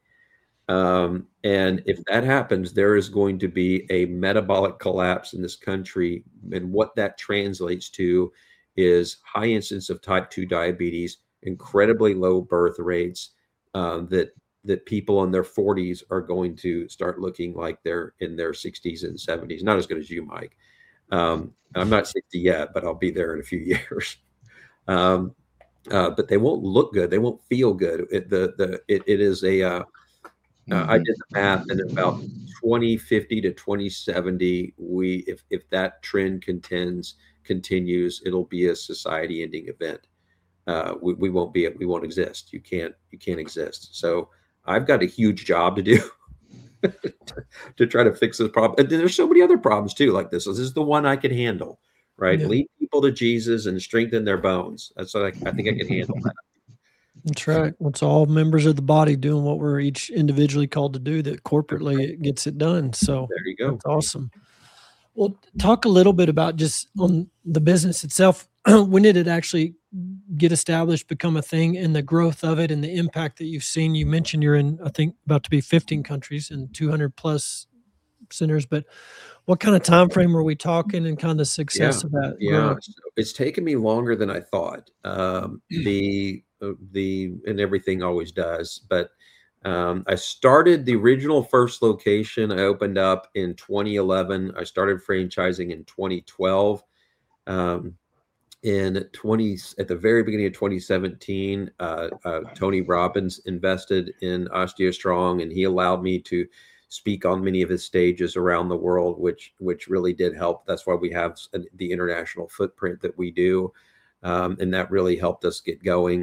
Um, and if that happens, there is going to be a metabolic collapse in this country. And what that translates to is high incidence of type two diabetes, incredibly low birth rates, uh, that that people in their forties are going to start looking like they're in their sixties and seventies. Not as good as you, Mike. Um, I'm not sixty yet, but I'll be there in a few years. Um, uh, but they won't look good. They won't feel good. It, the the it, it is a. Uh, uh, I did the math, and about twenty fifty to twenty seventy, we if if that trend contends continues, it'll be a society-ending event. Uh, we, we won't be we won't exist. You can't you can't exist. So I've got a huge job to do to, to try to fix this problem. And then there's so many other problems too, like this. So this is the one I can handle, right? Yeah. Lead people to Jesus and strengthen their bones. That's what I, I think I can handle that. That's right. It's all members of the body doing what we're each individually called to do, that corporately it gets it done. So There you go. that's awesome. Well, talk a little bit about just on the business itself. When did it actually get established, become a thing, and the growth of it and the impact that you've seen? You mentioned you're in, I think, about to be fifteen countries and two hundred plus centers, but what kind of time frame are we talking and kind of the success Yeah, of that yeah. growth? So it's taken me longer than I thought. Um, the uh, the and everything always does, but um, I started the original first location. I opened up in twenty eleven. I started franchising in twenty twelve. Um, in twenty at the very beginning of twenty seventeen, uh, uh, Tony Robbins invested in OsteoStrong, and he allowed me to speak on many of his stages around the world, which which really did help. That's why we have the international footprint that we do, um, and that really helped us get going.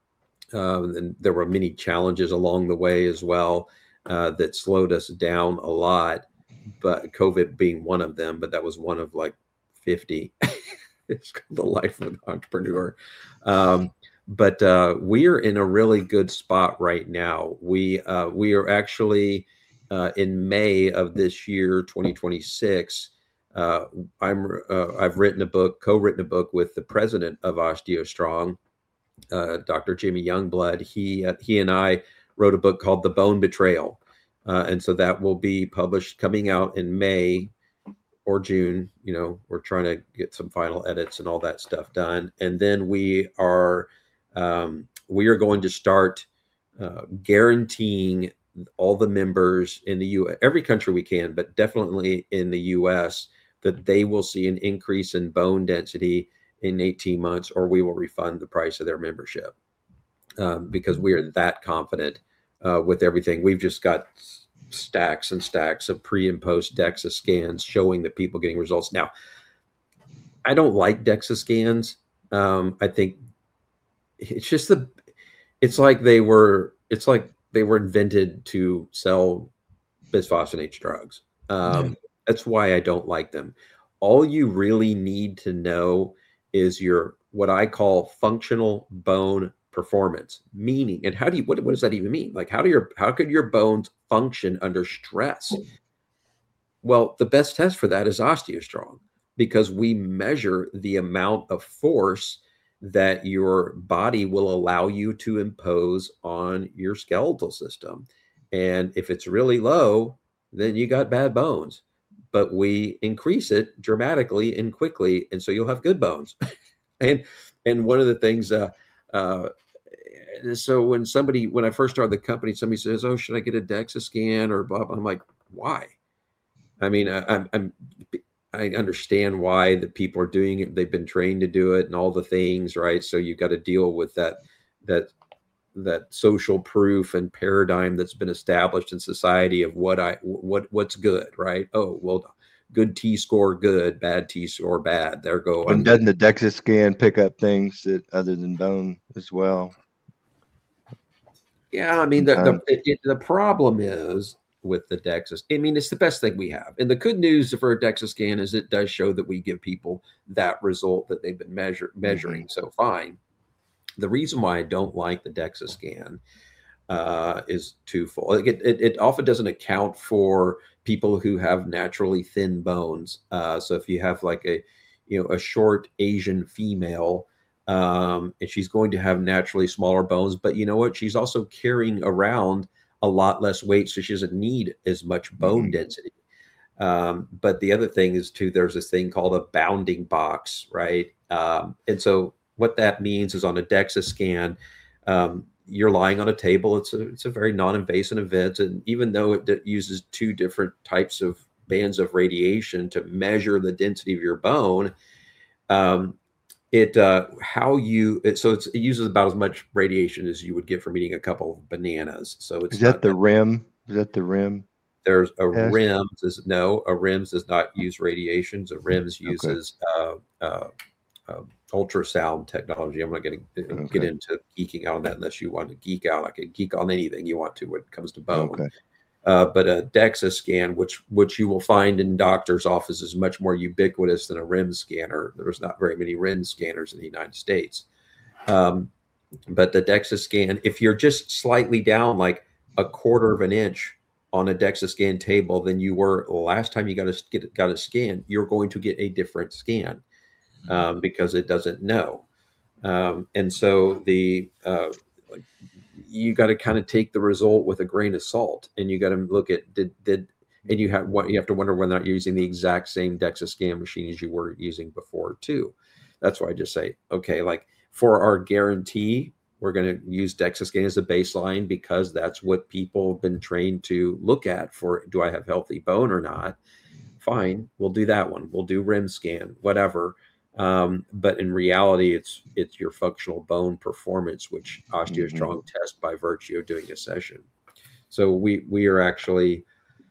Um, and there were many challenges along the way as well uh, that slowed us down a lot, but COVID being one of them. But that was one of like fifty. It's the life of an entrepreneur. Um, but uh, we are in a really good spot right now. We uh, we are actually uh, in May of this year, twenty twenty-six. Uh, I'm uh, I've written a book, co-written a book with the president of OsteoStrong, uh, Doctor Jimmy Youngblood. He uh, he and I wrote a book called The Bone Betrayal, uh, and so that will be published, coming out in May or June. You know, we're trying to get some final edits and all that stuff done. And then we are, um, we are going to start uh, guaranteeing all the members in the U S, every country we can, but definitely in the U S, that they will see an increase in bone density in eighteen months, or we will refund the price of their membership. Um, because we are that confident uh, with everything. We've just got stacks and stacks of pre and post DEXA scans showing that people getting results. Now, I don't like DEXA scans. Um, I think it's just the, it's like they were, it's like they were invented to sell bisphosphonates drugs. Um, yeah. That's why I don't like them. All you really need to know is your, what I call functional bone performance, meaning, and how do you, what, what does that even mean? Like, how do your, how could your bones function under stress? Well, the best test for that is OsteoStrong, because we measure the amount of force that your body will allow you to impose on your skeletal system. And if it's really low, then you got bad bones. But we increase it dramatically and quickly, and so you'll have good bones. and and one of the things, uh, uh, so when somebody, when I first started the company, somebody says, "Oh, should I get a DEXA scan or blah, blah?" I'm like, why? I mean, I, I'm, I'm I understand why the people are doing it. They've been trained to do it and all the things, right? So you've got to deal with that that that social proof and paradigm that's been established in society of what I what what's good, right? Oh, well, good T score, good, bad T score, bad. There go. And doesn't the DEXA scan pick up things that other than bone as well? Yeah, I mean, the the, it, it, the problem is with the DEXA. I mean, it's the best thing we have. And the good news for a DEXA scan is it does show that we give people that result that they've been measure, measuring. Mm-hmm. So fine. The reason why I don't like the DEXA scan uh, is twofold. It, it, it often doesn't account for people who have naturally thin bones. Uh, so if you have like a, you know, a short Asian female, um, and she's going to have naturally smaller bones, but you know what? She's also carrying around a lot less weight, so she doesn't need as much bone mm-hmm. density. Um, but the other thing is too, there's this thing called a bounding box, right? Um, and so what that means is on a DEXA scan, um, you're lying on a table. It's a, it's a very non-invasive event. And even though it d- uses two different types of bands of radiation to measure the density of your bone, um, it, uh, how you, it, so it's, it uses about as much radiation as you would get from eating a couple of bananas. So it's Is that the rim? Is that the rim? There's a test? RIMS is no, a RIMS does not use radiations. A RIMS uses, okay. uh, uh, uh, ultrasound technology. I'm not going to okay. get into geeking out on that unless you want to geek out. I can geek on anything you want to when it comes to bone. Okay. Uh, but a DEXA scan, which which you will find in doctors' offices, is much more ubiquitous than a RIMS scanner. There's not very many RIMS scanners in the United States. Um, but the DEXA scan, if you're just slightly down like a quarter of an inch on a DEXA scan table than you were last time you got a, get, got a scan, you're going to get a different scan. Um, because it doesn't know. Um, and so the uh, you got to kind of take the result with a grain of salt, and you got to look at did did and you have what you have to wonder whether or not you're using the exact same DEXA scan machine as you were using before too. That's why I just say, okay, like for our guarantee, we're going to use DEXA scan as a baseline because that's what people have been trained to look at for, do I have healthy bone or not? Fine, we'll do that one. We'll do RIMS scan, whatever. Um, but in reality, it's it's your functional bone performance, which OsteoStrong mm-hmm. tests by virtue of doing a session. So we we are actually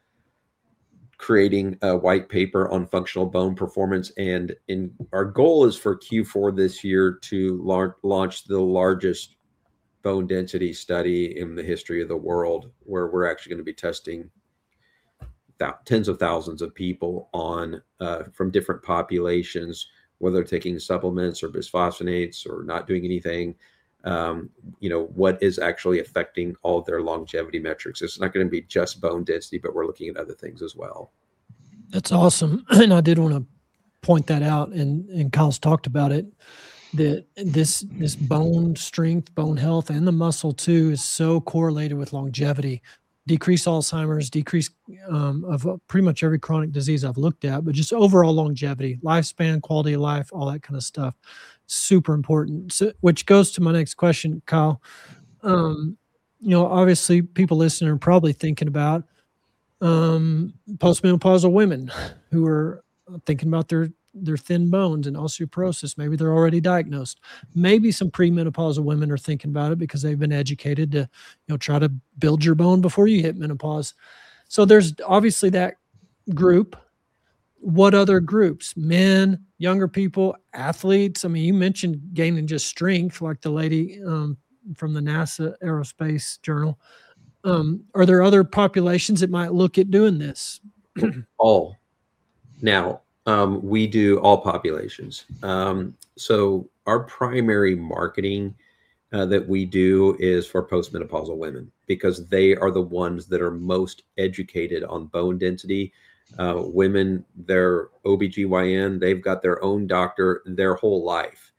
creating a white paper on functional bone performance, and in our goal is for Q four this year to la- launch the largest bone density study in the history of the world, where we're actually going to be testing th- tens of thousands of people on uh, from different populations, whether they're taking supplements or bisphosphonates or not doing anything, um, you know, what is actually affecting all of their longevity metrics. It's not going to be just bone density, but we're looking at other things as well. That's awesome. And I did want to point that out, and, and Kyle's talked about it, that this, this bone strength, bone health, and the muscle too is so correlated with longevity. Decrease Alzheimer's, decrease um, of pretty much every chronic disease I've looked at, but just overall longevity, lifespan, quality of life, all that kind of stuff, super important. So, which goes to my next question, Kyle. Um, you know, obviously people listening are probably thinking about um, postmenopausal women who are thinking about their their thin bones and osteoporosis. Maybe they're already diagnosed. Maybe some premenopausal women are thinking about it because they've been educated to, you know, try to build your bone before you hit menopause. So there's obviously that group. What other groups? Men, younger people, athletes. I mean, you mentioned gaining just strength, like the lady um, from the NASA Aerospace Journal. Um, are there other populations that might look at doing this? All. Now, Um, we do all populations. Um, so our primary marketing uh, that we do is for postmenopausal women, because they are the ones that are most educated on bone density. Uh, women, their O B G Y N, they've got their own doctor their whole life.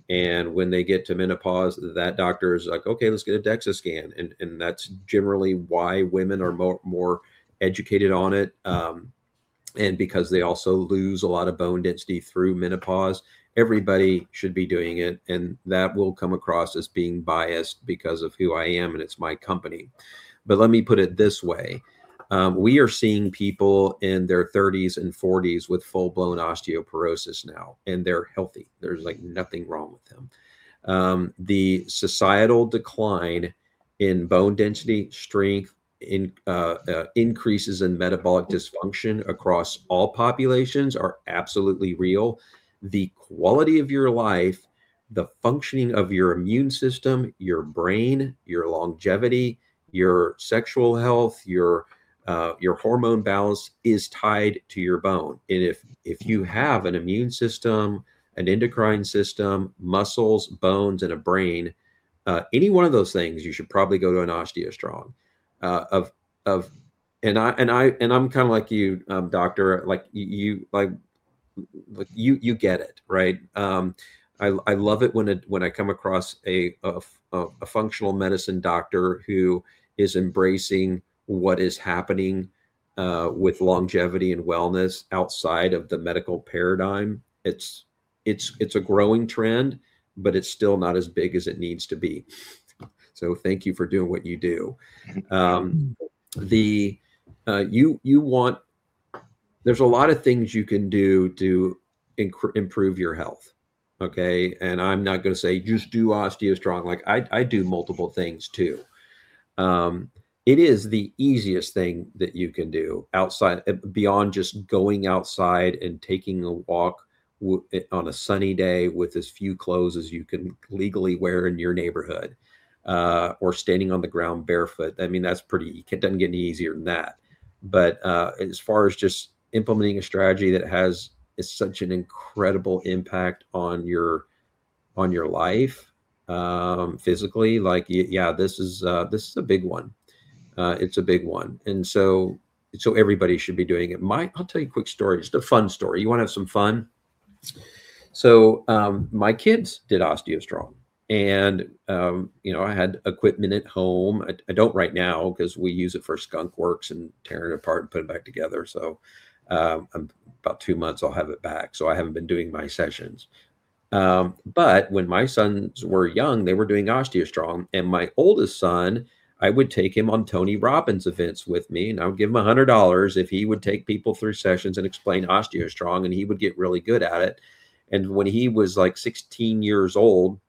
And when they get to menopause, that doctor is like, okay, let's get a DEXA scan. And, and that's generally why women are more, more educated on it. Um, and because they also lose a lot of bone density through menopause, everybody should be doing it. And that will come across as being biased because of who I am and it's my company. But let me put it this way. Um, we are seeing people in their thirties and forties with full-blown osteoporosis now, and they're healthy. There's like nothing wrong with them. Um, the societal decline in bone density, strength, in, uh, uh, increases in metabolic dysfunction across all populations are absolutely real. The quality of your life, the functioning of your immune system, your brain, your longevity, your sexual health, your Uh, your hormone balance is tied to your bone. And if, if you have an immune system, an endocrine system, muscles, bones, and a brain, uh, any one of those things, you should probably go to an OsteoStrong. Uh, of, of, and I, and I, and I'm kind of like you, um, doctor, like you, you like, like you, you get it, right? Um, I, I love it when it, when I come across a, a, a functional medicine doctor who is embracing what is happening uh, with longevity and wellness outside of the medical paradigm. It's it's it's a growing trend, but it's still not as big as it needs to be. So thank you for doing what you do. Um, the uh, you you want there's a lot of things you can do to inc- improve your health. Okay, and I'm not going to say just do OsteoStrong. Like I I do multiple things too. Um, It is the easiest thing that you can do outside, beyond just going outside and taking a walk w- on a sunny day with as few clothes as you can legally wear in your neighborhood, uh, or standing on the ground barefoot. I mean, that's pretty, it doesn't get any easier than that. But uh, as far as just implementing a strategy that has is such an incredible impact on your on your life, um, physically, like yeah, this is uh, this is a big one. Uh, it's a big one. And so, so everybody should be doing it. My, I'll tell you a quick story, just a fun story. You want to have some fun? So um, my kids did OsteoStrong, and um, you know, I had equipment at home. I, I don't right now because we use it for skunk works and tearing it apart and putting it back together. So um, I'm about two months, I'll have it back. So I haven't been doing my sessions. Um, but when my sons were young, they were doing OsteoStrong, and my oldest son, I would take him on Tony Robbins events with me, and I would give him a hundred dollars if he would take people through sessions and explain OsteoStrong, and he would get really good at it. And when he was like sixteen years old,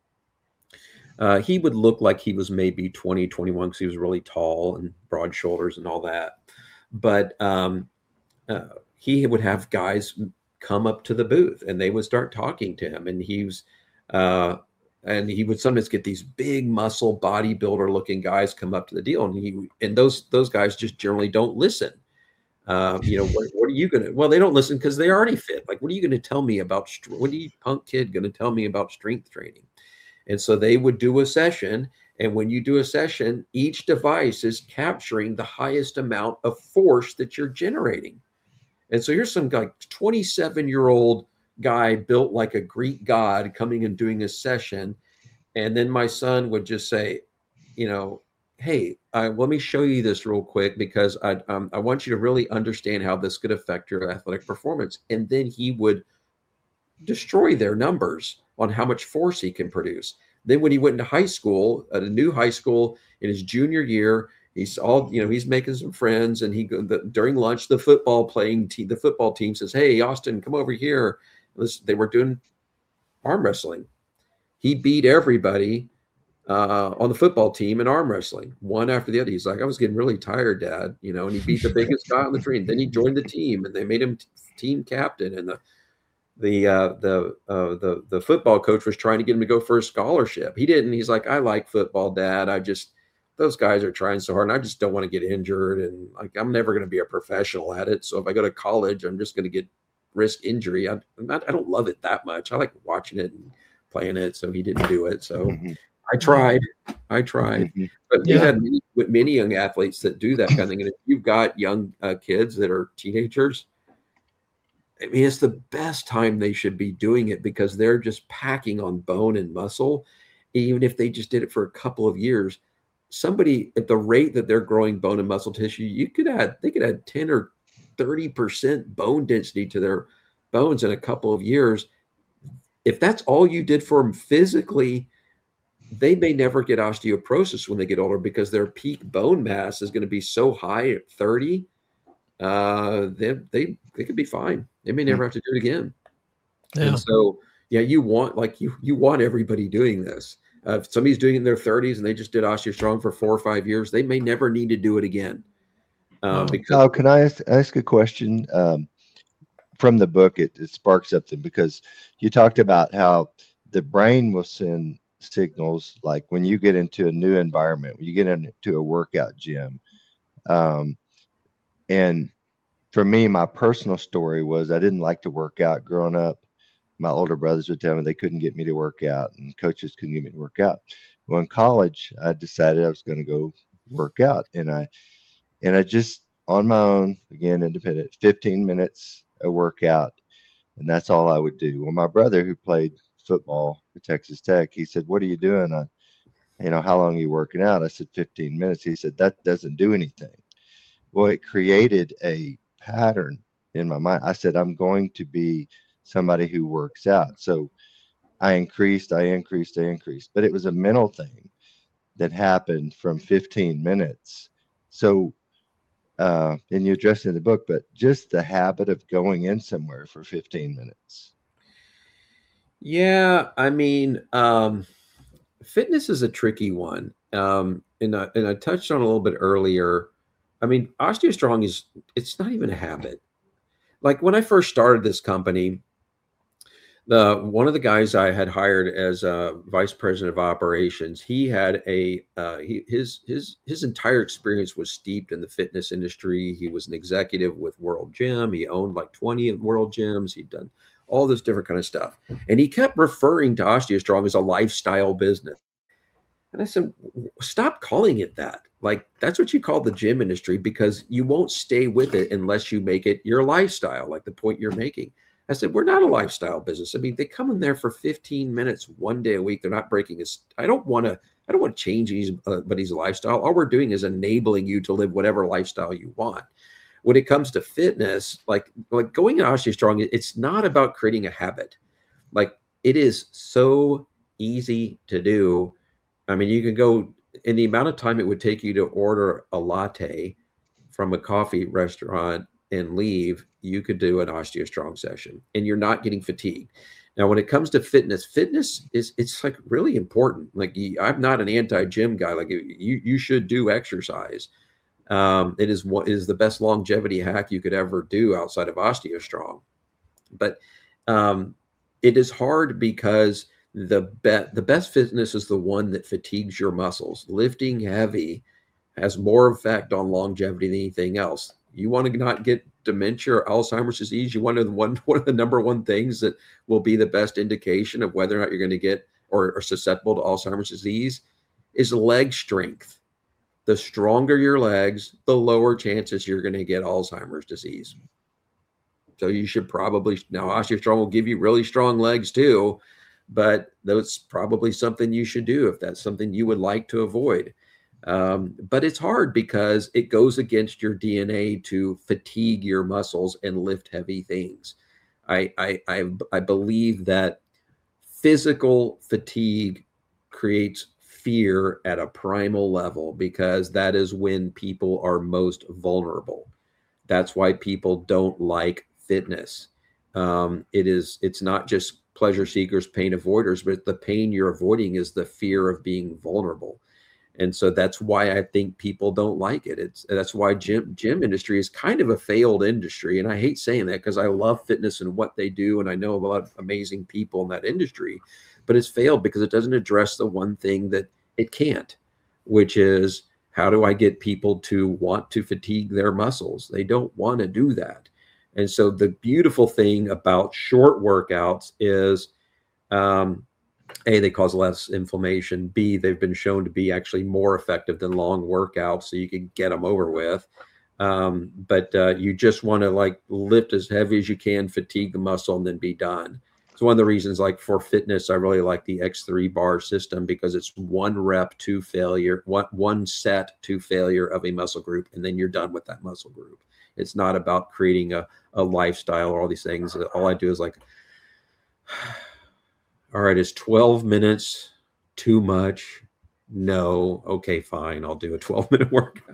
uh, he would look like he was maybe twenty, twenty-one, because he was really tall and broad shoulders and all that. But um, uh, he would have guys come up to the booth and they would start talking to him, and he was, uh, and he would sometimes get these big muscle bodybuilder looking guys come up to the deal. And he, and those, those guys just generally don't listen. Uh, you know, what, what are you going to, well, they don't listen because they already fit. Like, what are you going to tell me about, what are you punk kid going to tell me about strength training? And so they would do a session. And when you do a session, each device is capturing the highest amount of force that you're generating. And so here's some guy, twenty-seven year old guy built like a Greek god coming and doing a session. And then my son would just say, you know, hey, uh, let me show you this real quick because I, um, I want you to really understand how this could affect your athletic performance. And then he would destroy their numbers on how much force he can produce. Then when he went into high school, at a new high school in his junior year, he's all, you know, he's making some friends, and he the, during lunch, the football playing team, the football team says, hey, Austin, come over here. They were doing arm wrestling. He beat everybody uh, on the football team in arm wrestling, one after the other. He's like, I was getting really tired, Dad, you know, and he beat the biggest guy on the team. Then he joined the team, and they made him team captain. And the the uh, the uh, the the football coach was trying to get him to go for a scholarship. He didn't. He's like, I like football, Dad. I just those guys are trying so hard, and I just don't want to get injured. And like, I'm never going to be a professional at it. So if I go to college, I'm just going to get risk injury. I, I'm not, I don't love it that much. I like watching it and playing it. So he didn't do it. So mm-hmm. I tried, I tried, mm-hmm. but we've yeah. had many, many young athletes that do that kind of thing. And if you've got young uh, kids that are teenagers, I mean, it's the best time they should be doing it because they're just packing on bone and muscle. Even if they just did it for a couple of years, somebody at the rate that they're growing bone and muscle tissue, you could add, they could add ten or thirty percent bone density to their bones in a couple of years. If that's all you did for them physically, they may never get osteoporosis when they get older because their peak bone mass is going to be so high at thirty. Uh, they, they, they could be fine. They may never have to do it again. Yeah. And so, yeah, you want, like you, you want everybody doing this. Uh, if somebody's doing it in their thirties and they just did OsteoStrong for four or five years, they may never need to do it again. Um, because Now, can I ask, ask a question? Um, from the book, it, it sparks something because you talked about how the brain will send signals like when you get into a new environment, when you get into a workout gym. Um, and for me, my personal story was I didn't like to work out growing up. My older brothers would tell me they couldn't get me to work out and coaches couldn't get me to work out. Well, in college, I decided I was going to go work out. And I, and I just on my own, again, independent, fifteen minutes a workout. And that's all I would do. Well, my brother who played football at Texas Tech, he said, "What are you doing? I, you know, how long are you working out?" I said, fifteen minutes. He said, "That doesn't do anything." Well, it created a pattern in my mind. I said, I'm going to be somebody who works out. So I increased, I increased, I increased, but it was a mental thing that happened from fifteen minutes. So, uh, and you address it in the book, but just the habit of going in somewhere for fifteen minutes. Yeah, I mean, um, fitness is a tricky one. Um, and I, and I touched on a little bit earlier. I mean, OsteoStrong is, it's not even a habit. Like when I first started this company, the one of the guys I had hired as a vice president of operations, he had a uh, he, his his his entire experience was steeped in the fitness industry. He was an executive with World Gym. He owned like twenty World Gyms. He'd done all this different kind of stuff, and he kept referring to OsteoStrong as a lifestyle business. And I said, stop calling it that. Like, that's what you call the gym industry because you won't stay with it unless you make it your lifestyle, like the point you're making. I said, we're not a lifestyle business. I mean, they come in there for fifteen minutes one day a week. They're not breaking his. I don't want to, I don't want to change anybody's lifestyle. All we're doing is enabling you to live whatever lifestyle you want. When it comes to fitness, like, like going to OsteoStrong, it's not about creating a habit. Like, it is so easy to do. I mean, you can go in the amount of time it would take you to order a latte from a coffee restaurant and leave, you could do an OsteoStrong session and you're not getting fatigued. Now, when it comes to fitness, fitness is, it's like really important. Like I'm not an anti-gym guy. Like you, you should do exercise. Um, it is what is the best longevity hack you could ever do outside of OsteoStrong. But um, it is hard because the bet the best fitness is the one that fatigues your muscles. Lifting heavy has more effect on longevity than anything else. You want to not get dementia or Alzheimer's disease. You want to one one of the number one things that will be the best indication of whether or not you're going to get or are susceptible to Alzheimer's disease is leg strength. The stronger your legs, the lower chances you're going to get Alzheimer's disease. So you should probably, now OsteoStrong will give you really strong legs too, but that's probably something you should do if that's something you would like to avoid. Um, but it's hard because it goes against your D N A to fatigue your muscles and lift heavy things. I, I, I, I believe that physical fatigue creates fear at a primal level because that is when people are most vulnerable. That's why people don't like fitness. Um, it is, it's not just pleasure seekers, pain avoiders, but the pain you're avoiding is the fear of being vulnerable. And so that's why I think people don't like it. It's that's why gym gym industry is kind of a failed industry. And I hate saying that because I love fitness and what they do. And I know a lot of amazing people in that industry, but it's failed because it doesn't address the one thing that it can't, which is how do I get people to want to fatigue their muscles? They don't want to do that. And so the beautiful thing about short workouts is, um, A, they cause less inflammation. B, they've been shown to be actually more effective than long workouts, so you can get them over with. Um, but uh, you just want to like lift as heavy as you can, fatigue the muscle, and then be done. It's one of the reasons, like for fitness, I really like the X three bar system because it's one rep to failure, one, one set to failure of a muscle group, and then you're done with that muscle group. It's not about creating a, a lifestyle or all these things. All I do is like, all right, is twelve minutes too much? No. Okay, fine. I'll do a twelve minute workout.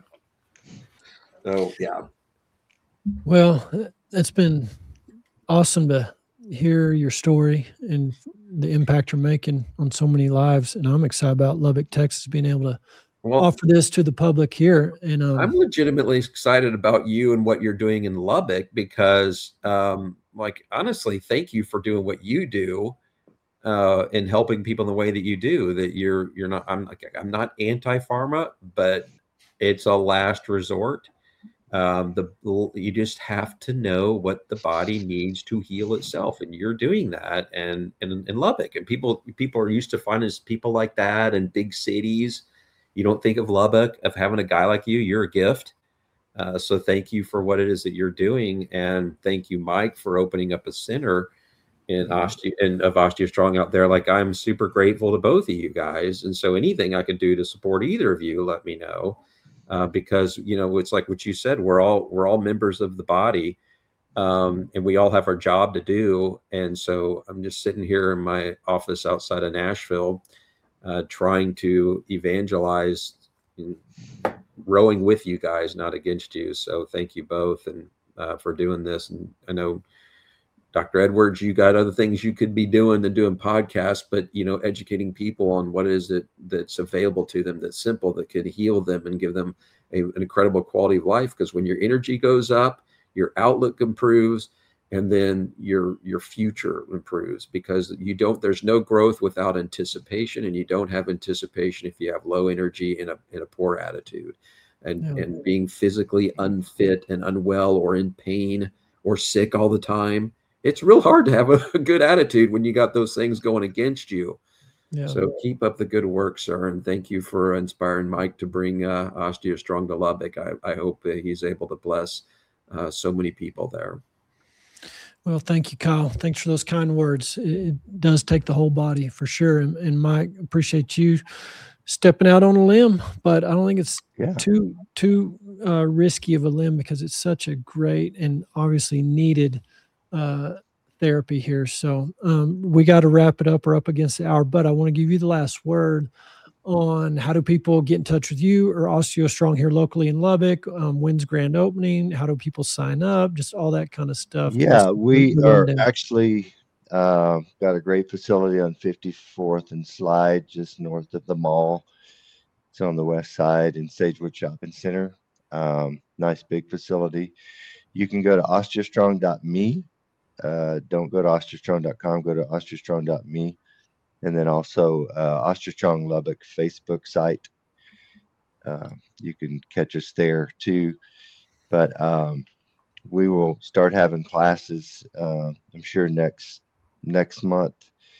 So, yeah. Well, it's been awesome to hear your story and the impact you're making on so many lives. And I'm excited about Lubbock, Texas, being able to well, offer this to the public here. And um, I'm legitimately excited about you and what you're doing in Lubbock because, um, like, honestly, thank you for doing what you do uh, and helping people in the way that you do. That you're you're not. I'm like I'm not anti-pharma, but it's a last resort. Um, the you just have to know what the body needs to heal itself, and you're doing that. And in in Lubbock, and people people are used to finding people like that in big cities. You don't think of Lubbock of having a guy like you. You're a gift. Uh, so thank you for what it is that you're doing, and thank you, Mike, for opening up a center in osteo and of OsteoStrong out there. Like I'm super grateful to both of you guys, and so anything I could do to support either of you, let me know. Uh, because, you know, it's like what you said, we're all, we're all members of the body, um, and we all have our job to do. And so I'm just sitting here in my office outside of Nashville, uh, trying to evangelize, rowing with you guys, not against you. So thank you both and uh, for doing this. And I know, Doctor Edwards, you got other things you could be doing than doing podcasts, but, you know, educating people on what is it that's available to them, that's simple, that could heal them and give them a, an incredible quality of life. Because when your energy goes up, your outlook improves, and then your your future improves, because you don't, there's no growth without anticipation, and you don't have anticipation if you have low energy and a, and a poor attitude. And, yeah. and being physically unfit and unwell or in pain or sick all the time, it's real hard to have a, a good attitude when you got those things going against you. Yeah. So keep up the good work, sir. And thank you for inspiring Mike to bring uh, OsteoStrong to Lubbock. I, I hope that he's able to bless uh, so many people there. Well, thank you, Kyle. Thanks for those kind words. It, it does take the whole body for sure. And, and Mike, appreciate you stepping out on a limb, but I don't think it's yeah. too, too uh, risky of a limb, because it's such a great and obviously needed Uh, therapy here. So um, we got to wrap it up. We're up against the hour, but I want to give you the last word on how do people get in touch with you or OsteoStrong here locally in Lubbock? Um, when's grand opening? How do people sign up? Just all that kind of stuff. Yeah, we are actually uh, got a great facility on fifty-fourth and Slide, just north of the mall. It's on the west side in Sagewood Shopping Center. Um, nice big facility. You can go to osteostrong dot me. Uh, don't go to osteostrong dot com, go to osteostrong dot me. And then also uh, OsteoStrong Lubbock Facebook site. Uh, you can catch us there too. But um, we will start having classes, uh, I'm sure next next month.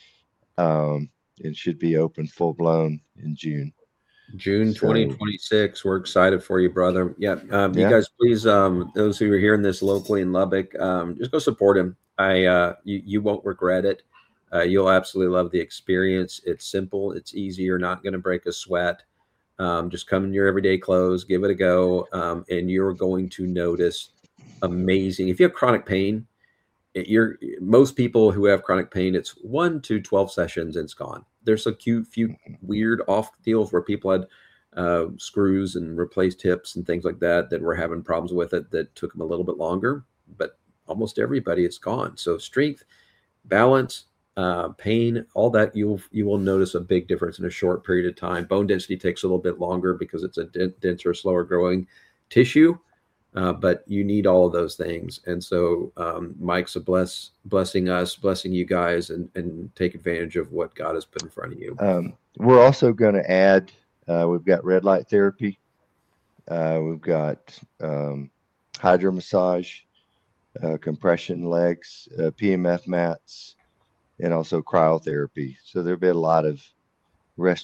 Um, it should be open full blown in June. June twenty twenty-six. So, we're excited for you, brother. Yeah. Um, yeah. You guys, please, um, those who are hearing this locally in Lubbock, um, just go support him. I, uh, you, you won't regret it. Uh, you'll absolutely love the experience. It's simple. It's easy. You're not going to break a sweat. Um, just come in your everyday clothes, give it a go. Um, and you're going to notice amazing. If you have chronic pain, it, you're most people who have chronic pain, it's one to twelve sessions and it's gone. There's a few, few weird off deals where people had uh, screws and replaced hips and things like that, that were having problems with it that took them a little bit longer, but almost everybody, it's gone. So strength, balance, uh, pain, all that, you'll, you will notice a big difference in a short period of time. Bone density takes a little bit longer because it's a denser, slower growing tissue. Uh, but you need all of those things. And so um, Mike's a bless, blessing us, blessing you guys, and, and take advantage of what God has put in front of you. Um, we're also going to add, uh, we've got red light therapy. Uh, we've got um, hydro massage, uh, compression legs, uh, P M F mats, and also cryotherapy. So there'll be a lot of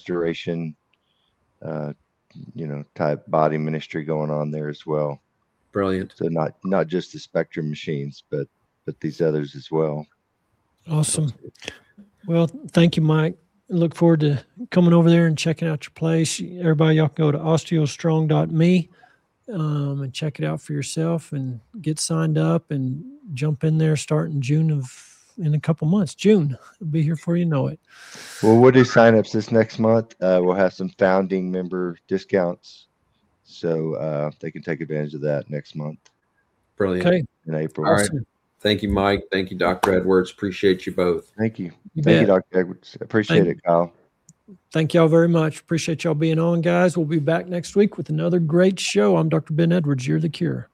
restoration, uh, you know, type body ministry going on there as well. Brilliant. So not not just the Spectrum machines, but but these others as well. Awesome. Well, thank you, Mike. Look forward to coming over there and checking out your place. Everybody, y'all can go to osteostrong dot me um, and check it out for yourself and get signed up and jump in there starting June of in a couple months. June, I'll be here before you know it. Well, we'll do signups this next month. Uh, we'll have some founding member discounts, so uh, they can take advantage of that next month. Brilliant. Okay. In April. All right. Thank you, Mike. Thank you, Doctor Edwards. Appreciate you both. Thank you. You Thank bet. you, Doctor Edwards. Appreciate Thank it, Kyle. Thank y'all very much. Appreciate y'all being on, guys. We'll be back next week with another great show. I'm Doctor Ben Edwards. You're the Cure.